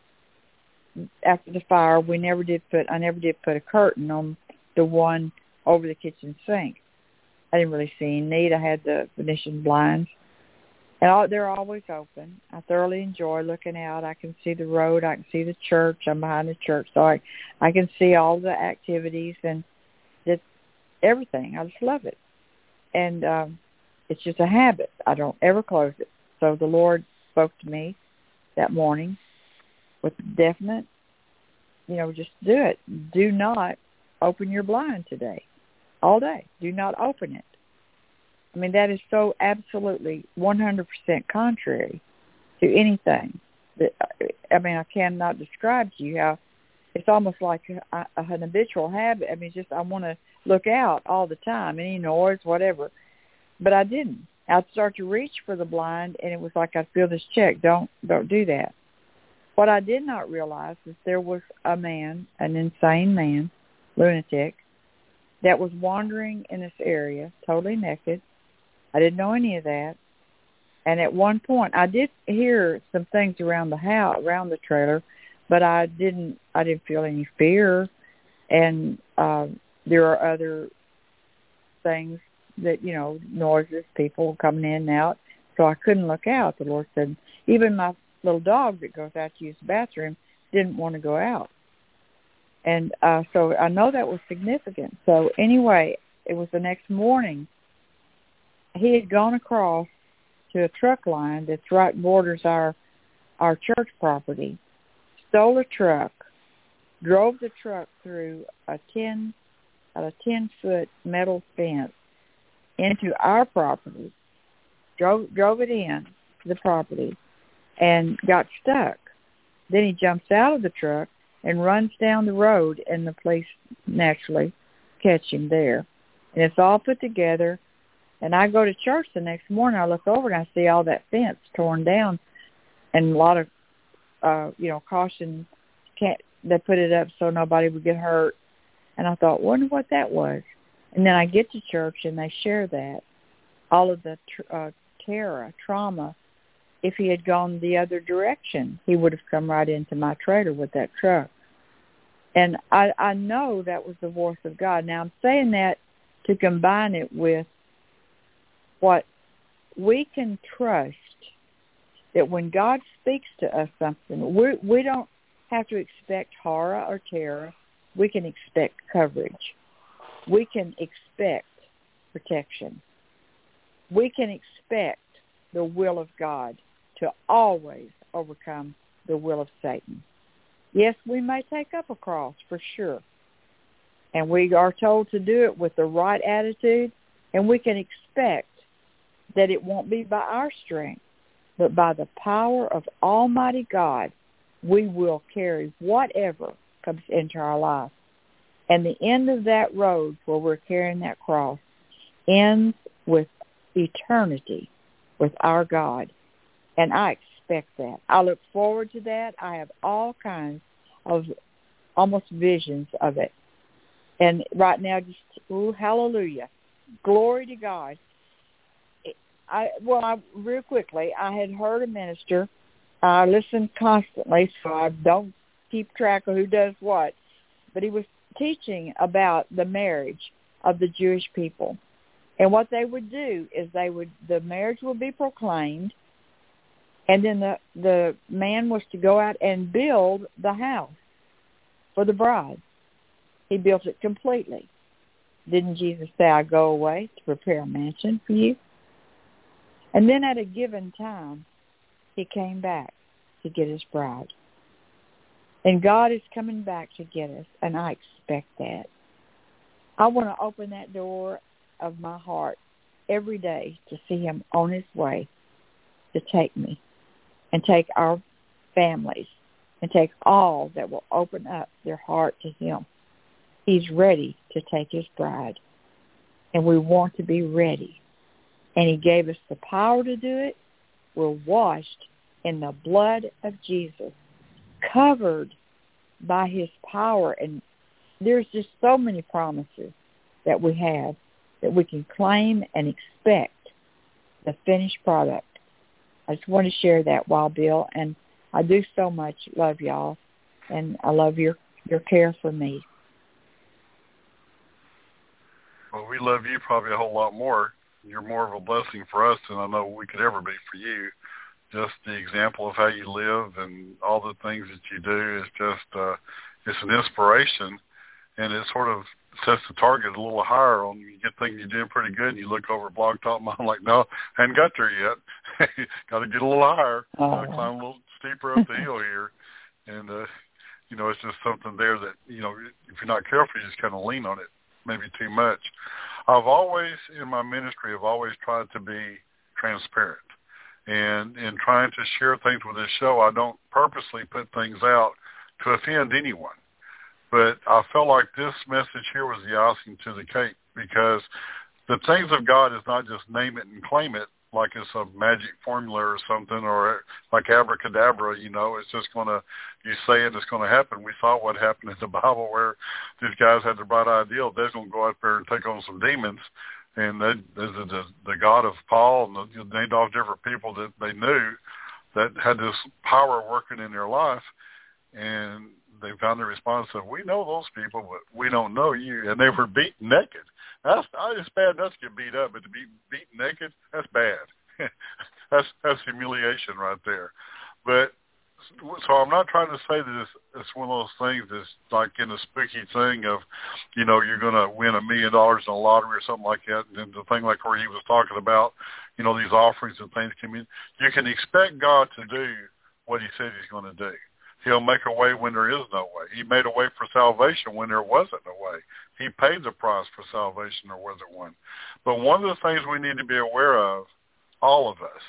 after the fire, we never did put I never did put a curtain on the one over the kitchen sink. I didn't really see any need. I had the Venetian blinds, and all, they're always open. I thoroughly enjoy looking out. I can see the road. I can see the church. I'm behind the church, so I, I can see all the activities and just everything. I just love it. And um, it's just a habit. I don't ever close it. So the Lord spoke to me that morning with definite, you know, just do it. Do not open your blind today, all day. Do not open it. I mean, that is so absolutely one hundred percent contrary to anything. That I mean, I cannot describe to you how it's almost like a, a, an habitual habit. I mean, just I want to look out all the time, any noise, whatever. But I didn't. I'd start to reach for the blind, and it was like I'd feel this check. Don't don't do that. What I did not realize is there was a man, an insane man, lunatic, that was wandering in this area, totally naked. I didn't know any of that. And at one point, I did hear some things around the house, around the trailer, but I didn't. I didn't feel any fear. And uh, there are other things that, you know, noises, people coming in and out. So I couldn't look out. The Lord said, even my little dog that goes out to use the bathroom didn't want to go out. And uh, so I know that was significant. So anyway, it was the next morning, he had gone across to a truck line that's right borders our our church property, stole a truck, drove the truck through a ten a ten foot metal fence into our property, drove drove it in to the property, and got stuck. Then he jumps out of the truck and runs down the road, and the police naturally catch him there. And it's all put together. And I go to church the next morning. I look over and I see all that fence torn down, and a lot of, uh, you know, caution. Can't they put it up so nobody would get hurt? And I thought, wonder what that was. And then I get to church and they share that all of the tr- uh, terror, trauma. If he had gone the other direction, he would have come right into my trailer with that truck. And I, I know that was the voice of God. Now I'm saying that to combine it with what we can trust, that when God speaks to us something, we we don't have to expect horror or terror. We can expect coverage. We can expect protection. We can expect the will of God to always overcome the will of Satan. Yes, we may take up a cross for sure, and we are told to do it with the right attitude, and we can expect that it won't be by our strength, but by the power of Almighty God, we will carry whatever comes into our life. And the end of that road where we're carrying that cross ends with eternity with our God. And I expect that. I look forward to that. I have all kinds of almost visions of it. And right now, just, ooh, hallelujah. Glory to God. I, well, I, real quickly, I had heard a minister. I listen constantly, so I don't keep track of who does what. But he was teaching about the marriage of the Jewish people. And what they would do is they would, the marriage would be proclaimed, and then the, the man was to go out and build the house for the bride. He built it completely. Didn't Jesus say, I go away to prepare a mansion for you? And then at a given time, he came back to get his bride. And God is coming back to get us, and I expect that. I want to open that door of my heart every day to see him on his way to take me and take our families and take all that will open up their heart to him. He's ready to take his bride, and we want to be ready. And he gave us the power to do it. We're washed in the blood of Jesus, covered by his power. And there's just so many promises that we have that we can claim and expect the finished product. I just want to share that, Wild Bill. And I do so much love y'all, and I love your, your care for me. Well, we love you probably a whole lot more. You're more of a blessing for us than I know we could ever be for you. Just the example of how you live and all the things that you do is just, uh, it's an inspiration, and it sort of sets the target a little higher on you. Get thinking you're doing pretty good, and you look over at Blog Talk Mom like, no, I hadn't got there yet. Got to get a little higher. Oh. Got to climb a little steeper up the hill here. And, uh, you know, it's just something there that, you know, if you're not careful, you just kind of lean on it maybe too much. I've always, in my ministry, I've always tried to be transparent. And in trying to share things with this show, I don't purposely put things out to offend anyone. But I felt like this message here was the icing to the cake, because the things of God is not just name it and claim it like it's a magic formula or something, or like abracadabra, you know, it's just going to, you say it, it's going to happen. We saw what happened in the Bible where these guys had the bright idea they're going to go out there and take on some demons. And they, the, the, the God of Paul, and the, they named off different people that they knew that had this power working in their life. And they found the response of, we know those people, but we don't know you. And they were beaten naked. That's it's bad enough to get beat up, but to be beaten naked, that's bad. that's that's humiliation right there. But so I'm not trying to say that it's, it's one of those things that's like in the spooky thing of, you know, you're going to win a million dollars in a lottery or something like that. And then the thing like where he was talking about, you know, these offerings and things come in. You can expect God to do what he said he's going to do. He'll make a way when there is no way. He made a way for salvation when there wasn't a way. He paid the price for salvation, there wasn't one. But one of the things we need to be aware of, all of us,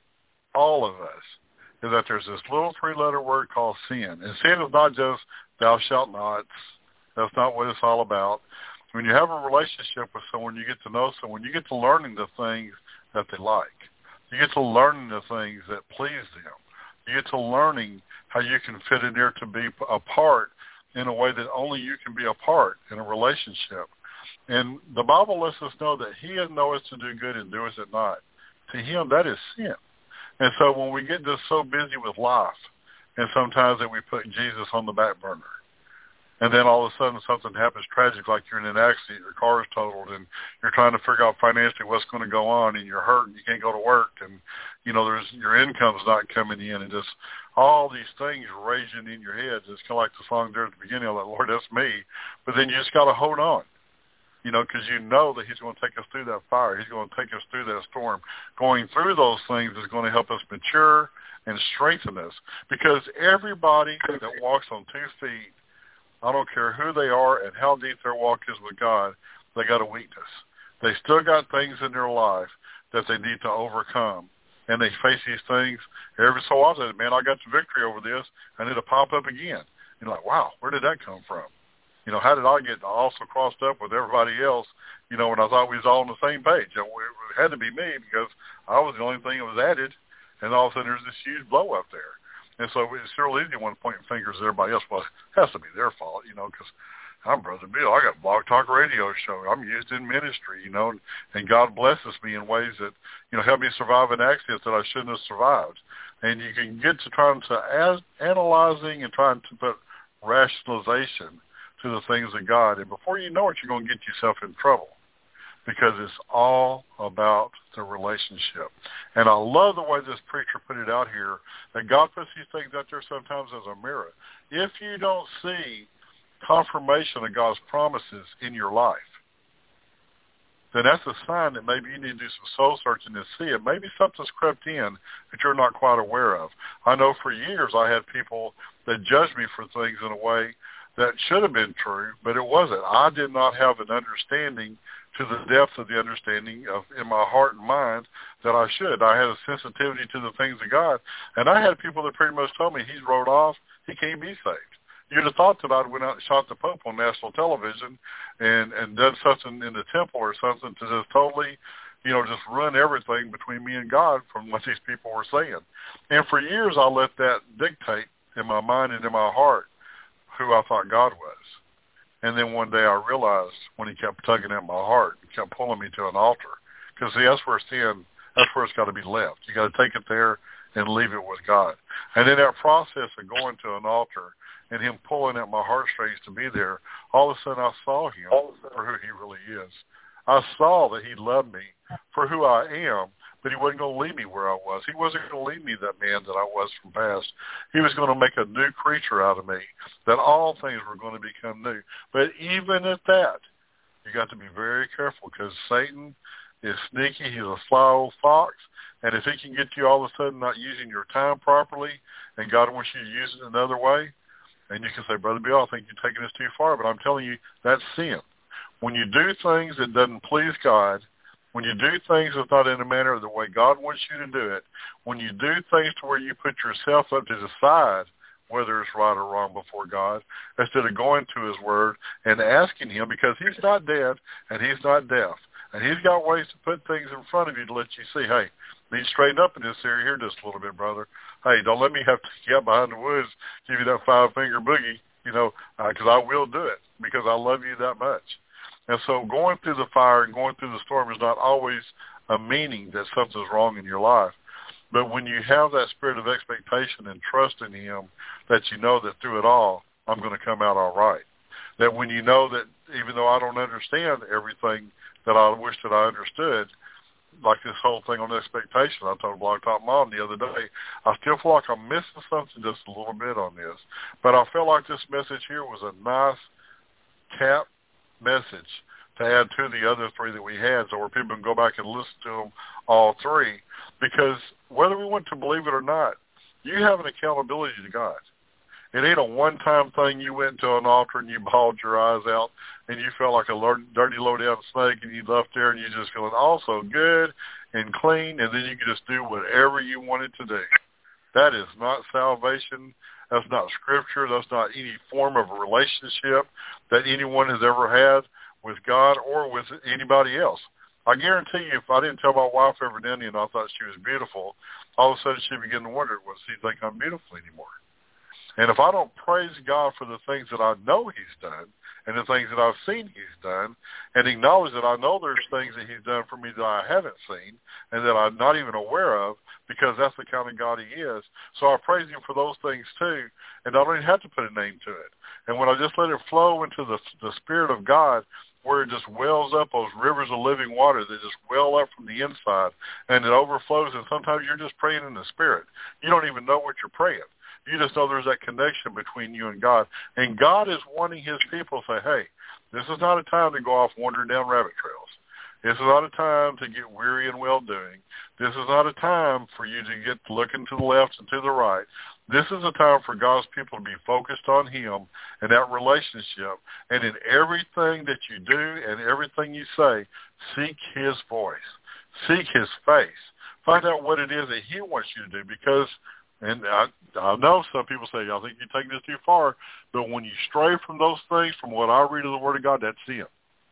all of us, is that there's this little three-letter word called sin. And sin is not just thou shalt not. That's not what it's all about. When you have a relationship with someone, you get to know someone, you get to learning the things that they like. You get to learning the things that please them. You get to learning how you can fit in there to be a part in a way that only you can be a part in a relationship. And the Bible lets us know that he that knoweth to do good and doeth it not. To him, that is sin. And so when we get just so busy with life, and sometimes that we put Jesus on the back burner, and then all of a sudden something happens tragic, like you're in an accident, your car is totaled, and you're trying to figure out financially what's going to go on, and you're hurt, and you can't go to work, and you know there's your income's not coming in, and just all these things raging in your head. It's kind of like the song there at the beginning of that, Lord, that's me. But then you just got to hold on. You know, because you know that he's going to take us through that fire. He's going to take us through that storm. Going through those things is going to help us mature and strengthen us. Because everybody that walks on two feet, I don't care who they are and how deep their walk is with God, they got a weakness. They still got things in their life that they need to overcome. And they face these things every so often. Man, I got the victory over this, and it'll pop up again. You're like, wow, where did that come from? You know, how did I get also crossed up with everybody else, you know, when I thought we was all on the same page? It had to be me because I was the only thing that was added, and all of a sudden there's this huge blow up there. And so it's real easy to want to point fingers at everybody else. Well, it has to be their fault, you know, because I'm Brother Bill. I got a Blog Talk Radio show. I'm used in ministry, you know, and, and God blesses me in ways that, you know, help me survive an accident that I shouldn't have survived. And you can get to trying to as, analyzing and trying to put rationalization to the things of God. And before you know it, you're going to get yourself in trouble because it's all about the relationship. And I love the way this preacher put it out here, that God puts these things out there sometimes as a mirror. If you don't see confirmation of God's promises in your life, then that's a sign that maybe you need to do some soul searching to see it. Maybe something's crept in that you're not quite aware of. I know for years I had people that judged me for things in a way that should have been true, but it wasn't. I did not have an understanding to the depth of the understanding of in my heart and mind that I should. I had a sensitivity to the things of God, and I had people that pretty much told me he's wrote off, he can't be saved. You'd have thought that I'd went out and shot the Pope on national television and, and done something in the temple or something to just totally, you know, just run everything between me and God from what these people were saying. And for years I let that dictate in my mind and in my heart who I thought God was. And then one day I realized when he kept tugging at my heart, he kept pulling me to an altar. Because, see, that's where sin, that's where it's got to be left. You got to take it there and leave it with God. And in that process of going to an altar and him pulling at my heartstrings to be there, all of a sudden I saw him for who he really is. I saw that he loved me for who I am, but he wasn't going to leave me where I was. He wasn't going to leave me that man that I was from past. He was going to make a new creature out of me, that all things were going to become new. But even at that, you got to be very careful because Satan is sneaky. He's a sly old fox. And if he can get you all of a sudden not using your time properly and God wants you to use it another way, and you can say, Brother Bill, I think you're taking this too far. But I'm telling you, that's sin. When you do things that doesn't please God, when you do things that's not in a manner of the way God wants you to do it, when you do things to where you put yourself up to decide whether it's right or wrong before God, instead of going to his word and asking him, because he's not dead and he's not deaf. And he's got ways to put things in front of you to let you see, hey, need to straighten up in this area here just a little bit, brother. Hey, don't let me have to get out behind the woods, give you that five-finger boogie, you know, because uh, I will do it because I love you that much. And so going through the fire and going through the storm is not always a meaning that something's wrong in your life. But when you have that spirit of expectation and trust in him, that you know that through it all, I'm going to come out all right. That when you know that even though I don't understand everything that I wish that I understood, like this whole thing on expectation. I told Blog Talk Mom the other day, I still feel like I'm missing something just a little bit on this. But I felt like this message here was a nice cap message to add to the other three that we had, so where people can go back and listen to them all three. Because whether we want to believe it or not, you have an accountability to God. It ain't a one-time thing you went to an altar and you bawled your eyes out and you felt like a dirty, low-down snake and you left there and you just feeling all so good and clean, and then you can just do whatever you wanted to do. That is not salvation. That's not Scripture. That's not any form of a relationship that anyone has ever had with God or with anybody else. I guarantee you, if I didn't tell my wife every day and I thought she was beautiful, all of a sudden she'd begin to wonder, well, does he think I'm beautiful anymore? And if I don't praise God for the things that I know he's done and the things that I've seen he's done and acknowledge that I know there's things that he's done for me that I haven't seen and that I'm not even aware of, because that's the kind of God he is. So I praise him for those things too, and I don't even have to put a name to it. And when I just let it flow into the, the Spirit of God, where it just wells up, those rivers of living water that just well up from the inside, and it overflows, and sometimes you're just praying in the Spirit. You don't even know what you're praying. You just know there's that connection between you and God. And God is wanting his people to say, hey, this is not a time to go off wandering down rabbit trails. This is not a time to get weary in well-doing. This is not a time for you to get looking to the left and to the right. This is a time for God's people to be focused on him and that relationship. And in everything that you do and everything you say, seek his voice. Seek his face. Find out what it is that he wants you to do, because, and I, I know some people say, I think you're taking this too far, but when you stray from those things, from what I read of the Word of God, that's sin.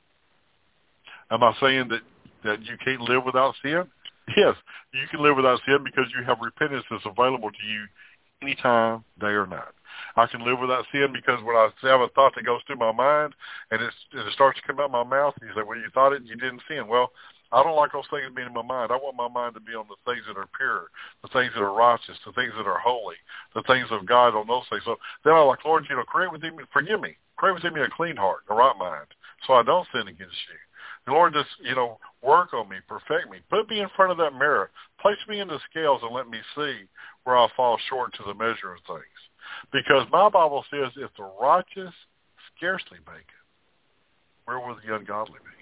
Am I saying that, that you can't live without sin? Yes, you can live without sin because you have repentance that's available to you anytime, day or night. I can live without sin because when I have a thought that goes through my mind and, it's, and it starts to come out of my mouth, and you say, well, you thought it and you didn't sin. Well, I don't like those things being in my mind. I want my mind to be on the things that are pure, the things that are righteous, the things that are holy, the things of God, on those things. So then I'm like, Lord, you know, create within me, forgive me, create within me a clean heart, a right mind, so I don't sin against you. And Lord, just, you know, work on me, perfect me. Put me in front of that mirror. Place me in the scales and let me see where I fall short to the measure of things. Because my Bible says if the righteous scarcely make it, where will the ungodly be?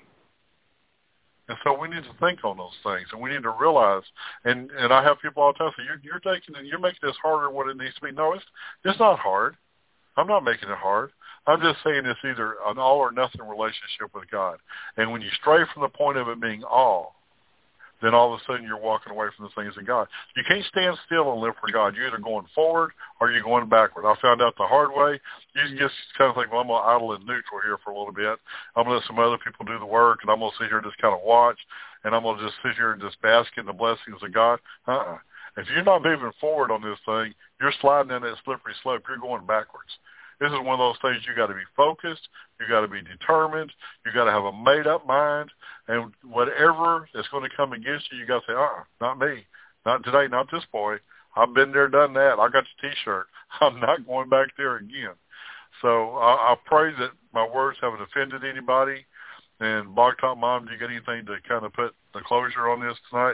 And so we need to think on those things, and we need to realize, and, and I have people all the time say, you're, you're taking it, you're making this harder than what it needs to be. No, it's it's not hard. I'm not making it hard. I'm just saying it's either an all or nothing relationship with God. And when you stray from the point of it being all, then all of a sudden you're walking away from the things of God. You can't stand still and live for God. You're either going forward or you're going backward. I found out the hard way. You can just kind of think, well, I'm going to idle in neutral here for a little bit. I'm going to let some other people do the work, and I'm going to sit here and just kind of watch, and I'm going to just sit here and just bask in the blessings of God. Uh-uh. If you're not moving forward on this thing, you're sliding down that slippery slope. You're going backwards. This is one of those things you got to be focused, you got to be determined, you got to have a made-up mind, and whatever is going to come against you, you got to say, uh-uh, not me, not today, not this boy. I've been there, done that. I got the T-shirt. I'm not going back there again. So I, I pray that my words haven't offended anybody. And Blog Talk Mom, do you got anything to kind of put the closure on this tonight?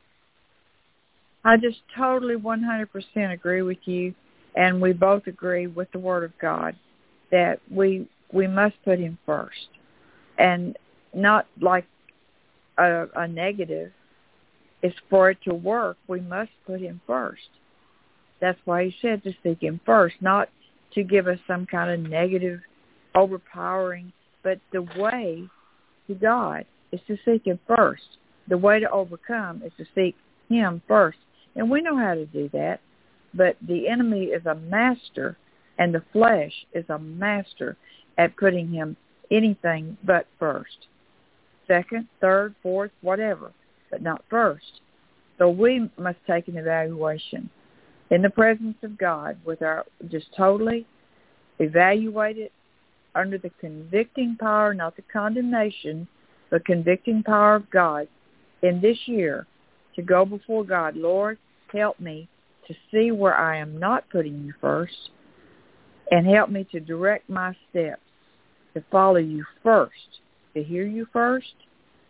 I just totally one hundred percent agree with you. And we both agree with the Word of God that we we must put him first. And not like a, a negative. It's for it to work, we must put him first. That's why he said to seek him first, not to give us some kind of negative, overpowering, but the way to God is to seek him first. The way to overcome is to seek him first. And we know how to do that. But the enemy is a master, and the flesh is a master at putting him anything but first. Second, third, fourth, whatever, but not first. So we must take an evaluation in the presence of God with our, just totally evaluate it under the convicting power, not the condemnation, the convicting power of God in this year to go before God. Lord, help me to see where I am not putting you first, and help me to direct my steps to follow you first, to hear you first,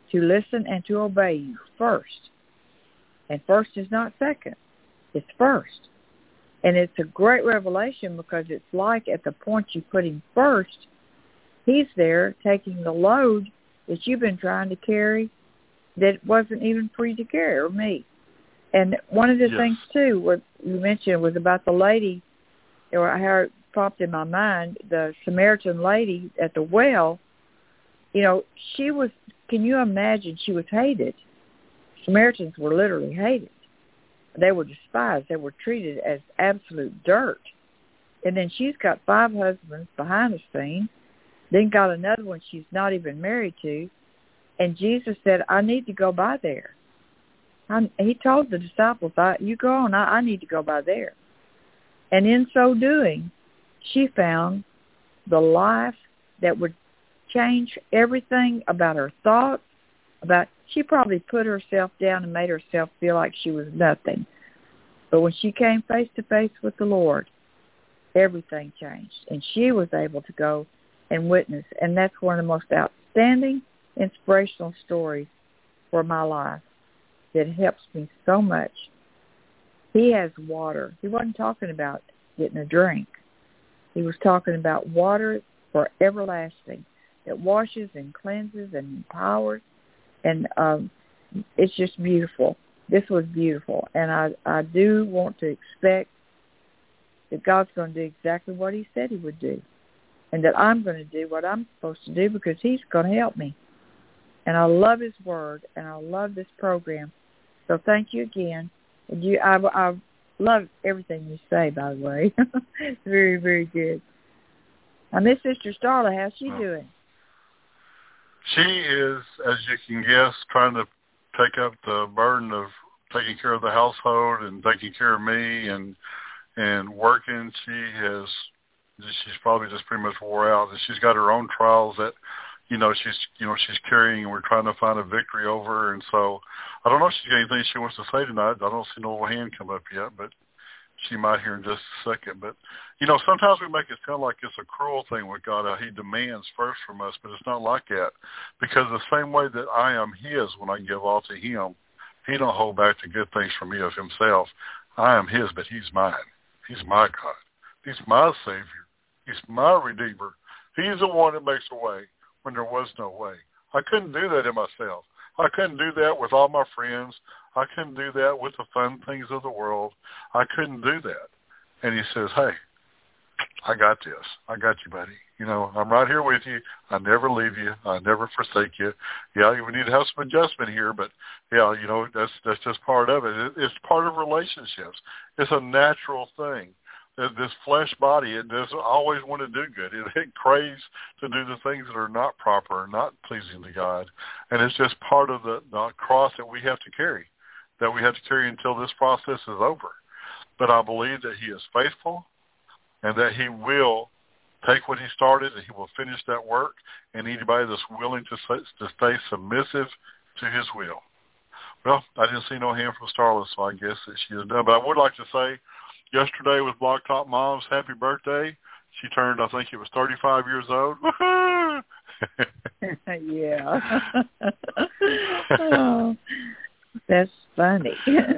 to listen and to obey you first. And first is not second. It's first. And it's a great revelation because it's like at the point you put him first, he's there taking the load that you've been trying to carry that wasn't even for you to carry, or me. And one of the yes. things, too, what you mentioned was about the lady, or how it popped in my mind, the Samaritan lady at the well. You know, she was, can you imagine, she was hated. Samaritans were literally hated. They were despised. They were treated as absolute dirt. And then she's got five husbands behind the scene, then got another one she's not even married to. And Jesus said, I need to go by there. I, he told the disciples, I, you go on, I, I need to go by there. And in so doing, she found the life that would change everything about her thoughts, about, she probably put herself down and made herself feel like she was nothing. But when she came face to face with the Lord, everything changed. And she was able to go and witness. And that's one of the most outstanding, inspirational stories for my life that helps me so much. He has water. He wasn't talking about getting a drink. He was talking about water for everlasting that washes and cleanses and empowers. And um, it's just beautiful. This was beautiful. And I, I do want to expect that God's going to do exactly what he said he would do. And that I'm going to do what I'm supposed to do because he's going to help me. And I love his word, and I love this program. So thank you again. And you, I, I love everything you say, by the way. It's very, very good. I miss Sister Starla. How's she doing? She is, as you can guess, trying to take up the burden of taking care of the household and taking care of me and and working. She has, she's probably just pretty much wore out. And she's got her own trials that, you know, she's, you know, she's carrying, and we're trying to find a victory over her. And so I don't know if she's got anything she wants to say tonight. I don't see no hand come up yet, but she might hear in just a second. But, you know, sometimes we make it sound like it's a cruel thing with God. Uh, he demands first from us, but it's not like that. Because the same way that I am his when I give all to him, he don't hold back the good things from me of himself. I am his, but he's mine. He's my God. He's my Savior. He's my Redeemer. He's the one that makes a way when there was no way. I couldn't do that in myself. I couldn't do that with all my friends. I couldn't do that with the fun things of the world. I couldn't do that. And he says, hey, I got this. I got you, buddy. You know, I'm right here with you. I never leave you. I never forsake you. Yeah, we need to have some adjustment here, but, yeah, you know, that's that's just part of it. it it's part of relationships. It's a natural thing. This flesh body, it doesn't always want to do good. It, it craves to do the things that are not proper, not pleasing to God. And it's just part of the, the cross that we have to carry, that we have to carry until this process is over. But I believe that he is faithful and that he will take what he started and he will finish that work. And anybody that's willing to, to stay submissive to his will. Well, I didn't see no hand from Starla, so I guess that she is done. But I would like to say, yesterday was Blacktop Mom's happy birthday. She turned, I think it was thirty-five years old. Yeah. Oh, that's funny.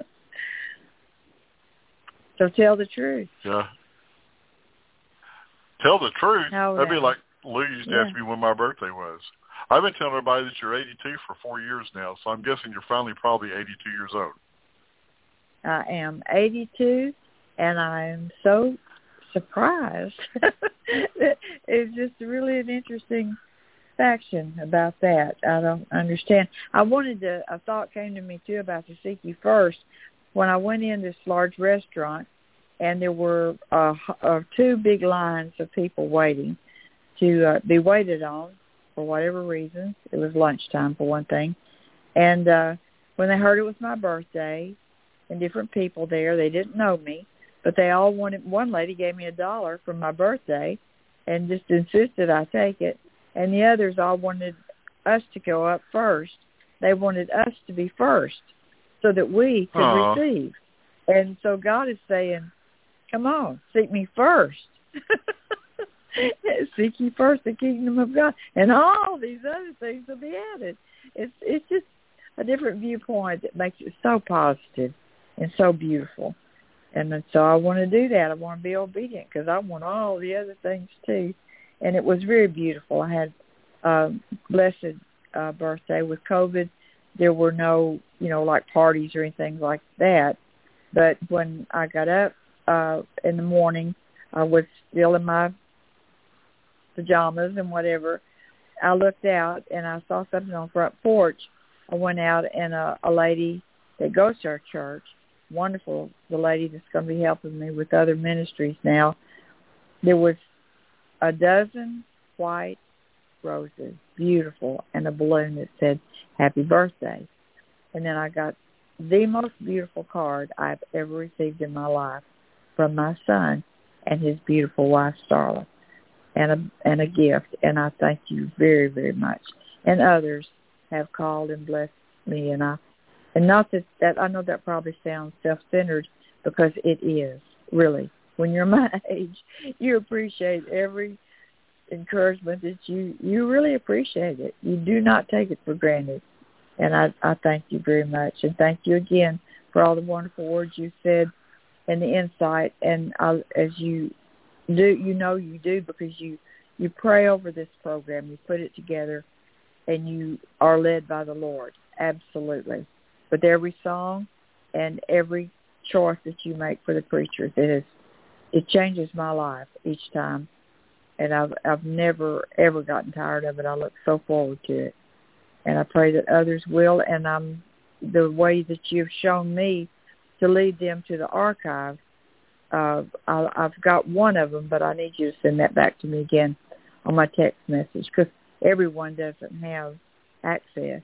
So tell the truth. Yeah. Tell the truth? How That'd be that? like Lou used to Yeah. ask me when my birthday was. I've been telling everybody that you're eighty-two for four years now, so I'm guessing you're finally probably eighty-two years old. I am eighty-two. And I'm so surprised. It's just really an interesting faction about that. I don't understand. I wanted to, a thought came to me, too, about to seek you first. When I went in this large restaurant, and there were uh, uh, two big lines of people waiting to uh, be waited on for whatever reasons. It was lunchtime, for one thing. And uh, when they heard it was my birthday, and different people there, they didn't know me, but they all wanted, one lady gave me a dollar for my birthday and just insisted I take it. And the others all wanted us to go up first. They wanted us to be first so that we could Aww. receive. And so God is saying, come on, seek me first. seek ye first the kingdom of God, and all these other things will be added. It's it's just a different viewpoint that makes it so positive and so beautiful. And so I want to do that. I want to be obedient because I want all the other things too. And it was very beautiful. I had a blessed uh, birthday. With COVID, there were no, you know, like parties or anything like that. But when I got up uh, in the morning, I was still in my pajamas and whatever. I looked out and I saw something on the front porch. I went out and a, a lady that goes to our church, wonderful, the lady that's going to be helping me with other ministries now, there was a dozen white roses, beautiful, and a balloon that said, happy birthday. And then I got the most beautiful card I've ever received in my life from my son and his beautiful wife, Starla, and a, and a gift. And I thank you very, very much. And others have called and blessed me, and I And not that, that I know that probably sounds self-centered, because it is, really. When you're my age, you appreciate every encouragement that you, you really appreciate it. You do not take it for granted. And I, I thank you very much. And thank you again for all the wonderful words you said and the insight. And I, as you do, you know you do, because you, you pray over this program. You put it together, and you are led by the Lord. Absolutely. With every song and every choice that you make for the preachers, it is, it changes my life each time, and I've I've never ever gotten tired of it. I look so forward to it, and I pray that others will. And I'm the way that you've shown me to lead them to the archive. Uh, I, I've got one of them, but I need you to send that back to me again on my text message, because everyone doesn't have access.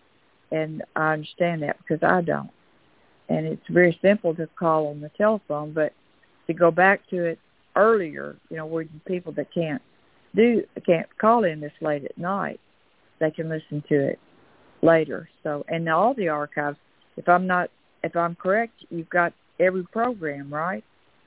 And I understand that, because I don't. And it's very simple to call on the telephone, but to go back to it earlier, you know, where people that can't do can't call in this late at night, they can listen to it later. So, and all the archives, if I'm not, if I'm correct, you've got every program, right?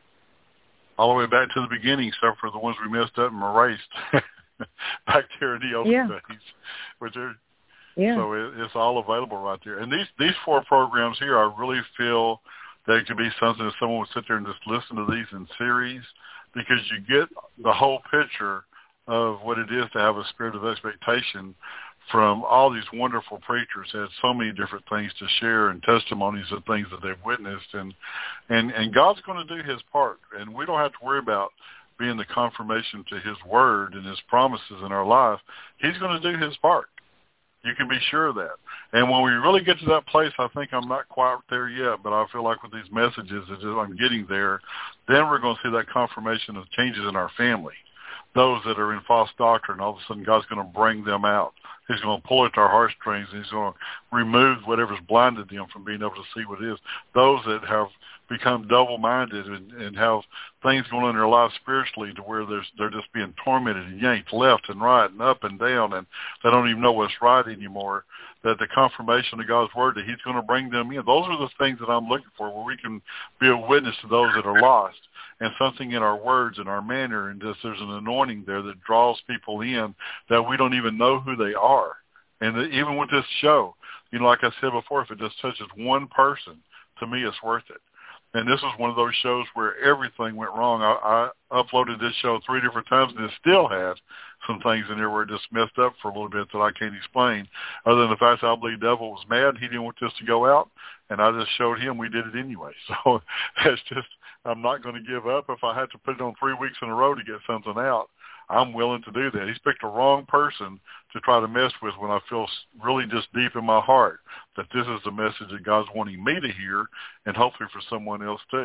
All the way back to the beginning, except for the ones we messed up and erased back there in the old yeah. days, which are. Yeah. So it, it's all available right there. And these, these four programs here, I really feel that it could be something that someone would sit there and just listen to these in series, because you get the whole picture of what it is to have a spirit of expectation from all these wonderful preachers that had so many different things to share and testimonies of things that they've witnessed. And, and, and God's going to do his part, and we don't have to worry about being the confirmation to his word and his promises in our life. He's going to do his part. You can be sure of that. And when we really get to that place, I think I'm not quite there yet, but I feel like with these messages that I'm getting there, then we're going to see that confirmation of changes in our family. Those that are in false doctrine, all of a sudden God's going to bring them out. He's going to pull at our heartstrings, and he's going to remove whatever's blinded them from being able to see what it is. Those that have become double-minded and, and have things going on in their lives spiritually to where there's, they're just being tormented and yanked left and right and up and down, and they don't even know what's right anymore, that the confirmation of God's word, that he's going to bring them in. Those are the things that I'm looking for, where we can be a witness to those that are lost, and something in our words and our manner, and just there's an anointing there that draws people in that we don't even know who they are. And the, even with this show, you know, like I said before, if it just touches one person, to me it's worth it. And this was one of those shows where everything went wrong. I, I uploaded this show three different times, and it still had some things in there where it just messed up for a little bit that I can't explain, other than the fact that I believe the devil was mad. He didn't want this to go out, and I just showed him we did it anyway. So it's just, I'm not going to give up. If I had to put it on three weeks in a row to get something out, I'm willing to do that. He's picked the wrong person to try to mess with when I feel really just deep in my heart that this is the message that God's wanting me to hear, and hopefully for someone else too.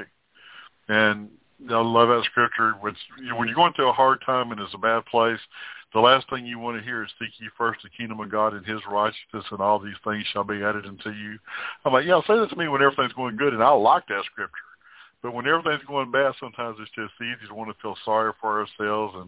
And I love that scripture. Which, you know, when you're going through a hard time and it's a bad place, the last thing you want to hear is seek ye first the kingdom of God and his righteousness, and all these things shall be added unto you. I'm like, yeah, say that to me when everything's going good, and I like that scripture. But when everything's going bad, sometimes it's just easy to want to feel sorry for ourselves and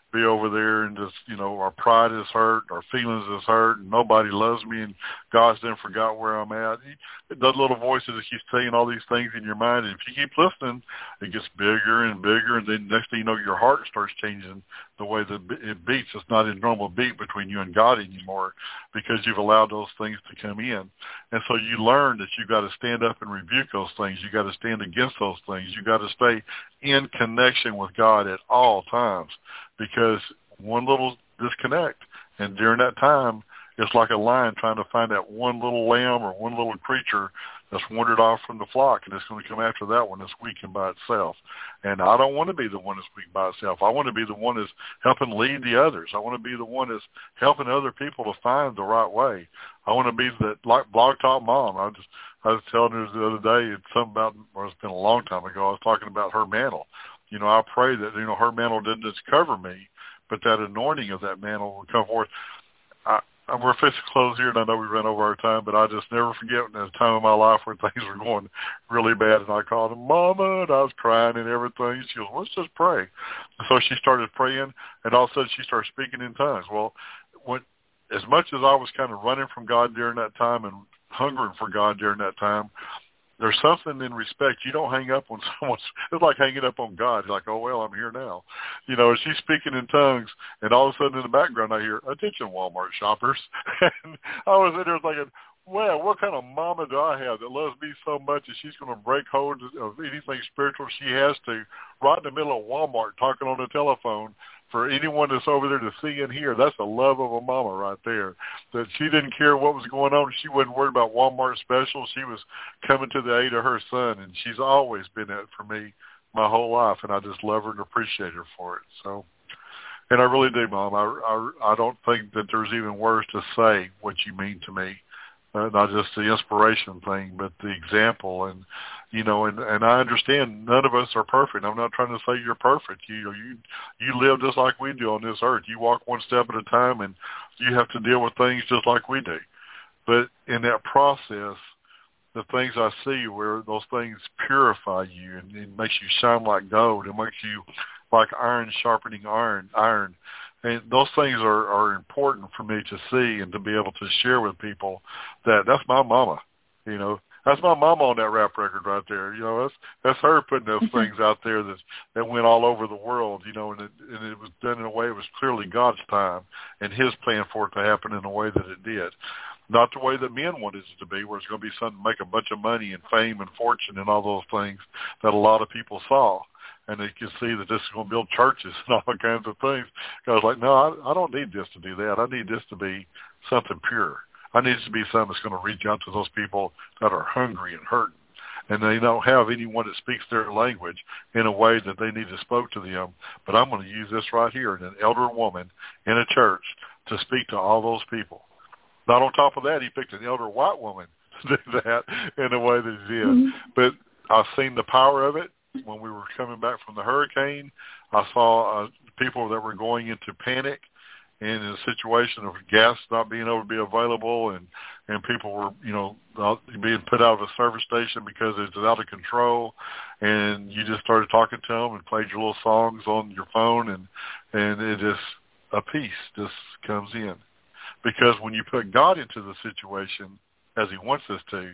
be over there and just, you know, our pride is hurt, our feelings is hurt, and nobody loves me, and God's then forgot where I'm at. Those little voices that keep saying all these things in your mind, and if you keep listening, it gets bigger and bigger, and then next thing you know, your heart starts changing the way that it beats. It's not a normal beat between you and God anymore because you've allowed those things to come in. And so you learn that you've got to stand up and rebuke those things. You've got to stand against those things. You've got to stay in connection with God at all times, because one little disconnect, and during that time, it's like a lion trying to find that one little lamb or one little creature that's wandered off from the flock, and it's going to come after that one that's weak and by itself. And I don't want to be the one that's weak by itself. I want to be the one that's helping lead the others. I want to be the one that's helping other people to find the right way. I want to be that, like Blog Talk Mom. I just I was telling her the other day, it's something about, or it's been a long time ago, I was talking about her mantle. You know, I pray that, you know, her mantle didn't just cover me, but that anointing of that mantle will come forth. I, we're fixing to close here, and I know we ran over our time, but I just never forget when there was a time in my life where things were going really bad, and I called her, Mama, and I was crying and everything. She goes, let's just pray. And so she started praying, and all of a sudden she started speaking in tongues. Well, when, as much as I was kind of running from God during that time and hungering for God during that time, there's something in respect. You don't hang up on someone. It's like hanging up on God. You're like, oh, well, I'm here now. You know, she's speaking in tongues, and all of a sudden in the background I hear, attention, Walmart shoppers. And I was in there thinking, well, what kind of mama do I have that loves me so much that she's going to break hold of anything spiritual she has to right in the middle of Walmart talking on the telephone for anyone that's over there to see and hear? That's the love of a mama right there, that she didn't care what was going on. She wasn't worried about Walmart specials. She was coming to the aid of her son, and she's always been that for me my whole life, and I just love her and appreciate her for it. So, and I really do, Mom. I, I, I don't think that there's even words to say what you mean to me. Uh, not just the inspiration thing, but the example. And, you know, and, and I understand none of us are perfect. I'm not trying to say you're perfect. You know, you, you live just like we do on this earth. You walk one step at a time, and you have to deal with things just like we do. But in that process, the things I see where those things purify you, and it makes you shine like gold. It makes you like iron sharpening iron, iron. And those things are, are important for me to see and to be able to share with people that that's my mama, you know. That's my mama on that rap record right there. You know, that's that's her putting those things out there that that went all over the world, you know, and it, and it was done in a way it was clearly God's time and his plan for it to happen in the way that it did. Not the way that men wanted it to be, where it's going to be something to make a bunch of money and fame and fortune and all those things that a lot of people saw. And they can see that this is going to build churches and all kinds of things. I was like, no, I, I don't need this to do that. I need this to be something pure. I need it to be something that's going to reach out to those people that are hungry and hurting, and they don't have anyone that speaks their language in a way that they need to spoke to them. But I'm going to use this right here, an elder woman in a church, to speak to all those people. Not on top of that, he picked an elder white woman to do that in the way that he did. Mm-hmm. But I've seen the power of it. When we were coming back from the hurricane, I saw uh, people that were going into panic and in a situation of gas not being able to be available, and, and people were, you know, being put out of a service station because it's out of control. And you just started talking to them and played your little songs on your phone, and, and it just, a peace just comes in. Because when you put God into the situation as he wants us to,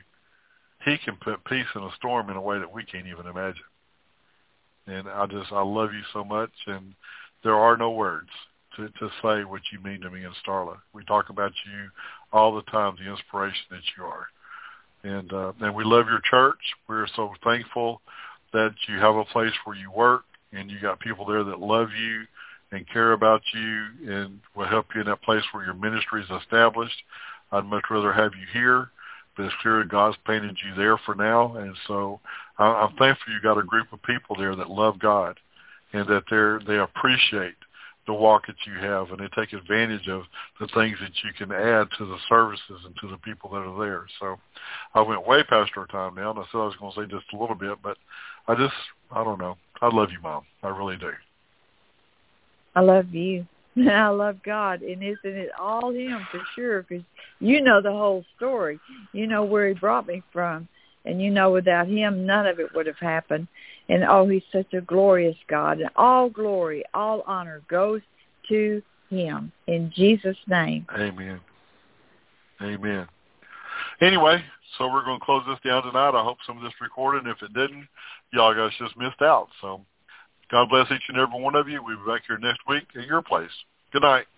he can put peace in a storm in a way that we can't even imagine. And I just, I love you so much, and there are no words to, to say what you mean to me and Starla. We talk about you all the time, the inspiration that you are. And, uh, and we love your church. We're so thankful that you have a place where you work, and you got people there that love you and care about you and will help you in that place where your ministry is established. I'd much rather have you here, but it's clear that God's painted you there for now. And so I'm thankful you got a group of people there that love God, and that they're, they appreciate the walk that you have, and they take advantage of the things that you can add to the services and to the people that are there. So I went way past our time now, and I said I was going to say just a little bit, but I just, I don't know. I love you, Mom. I really do. I love you. I love God, and isn't it all him for sure? Because you know the whole story. You know where he brought me from, and you know without him, none of it would have happened. And, oh, he's such a glorious God, and all glory, all honor goes to him. In Jesus' name. Amen. Amen. Anyway, so we're going to close this down tonight. I hope some of this recorded, and if it didn't, y'all guys just missed out. So God bless each and every one of you. We'll be back here next week at your place. Good night.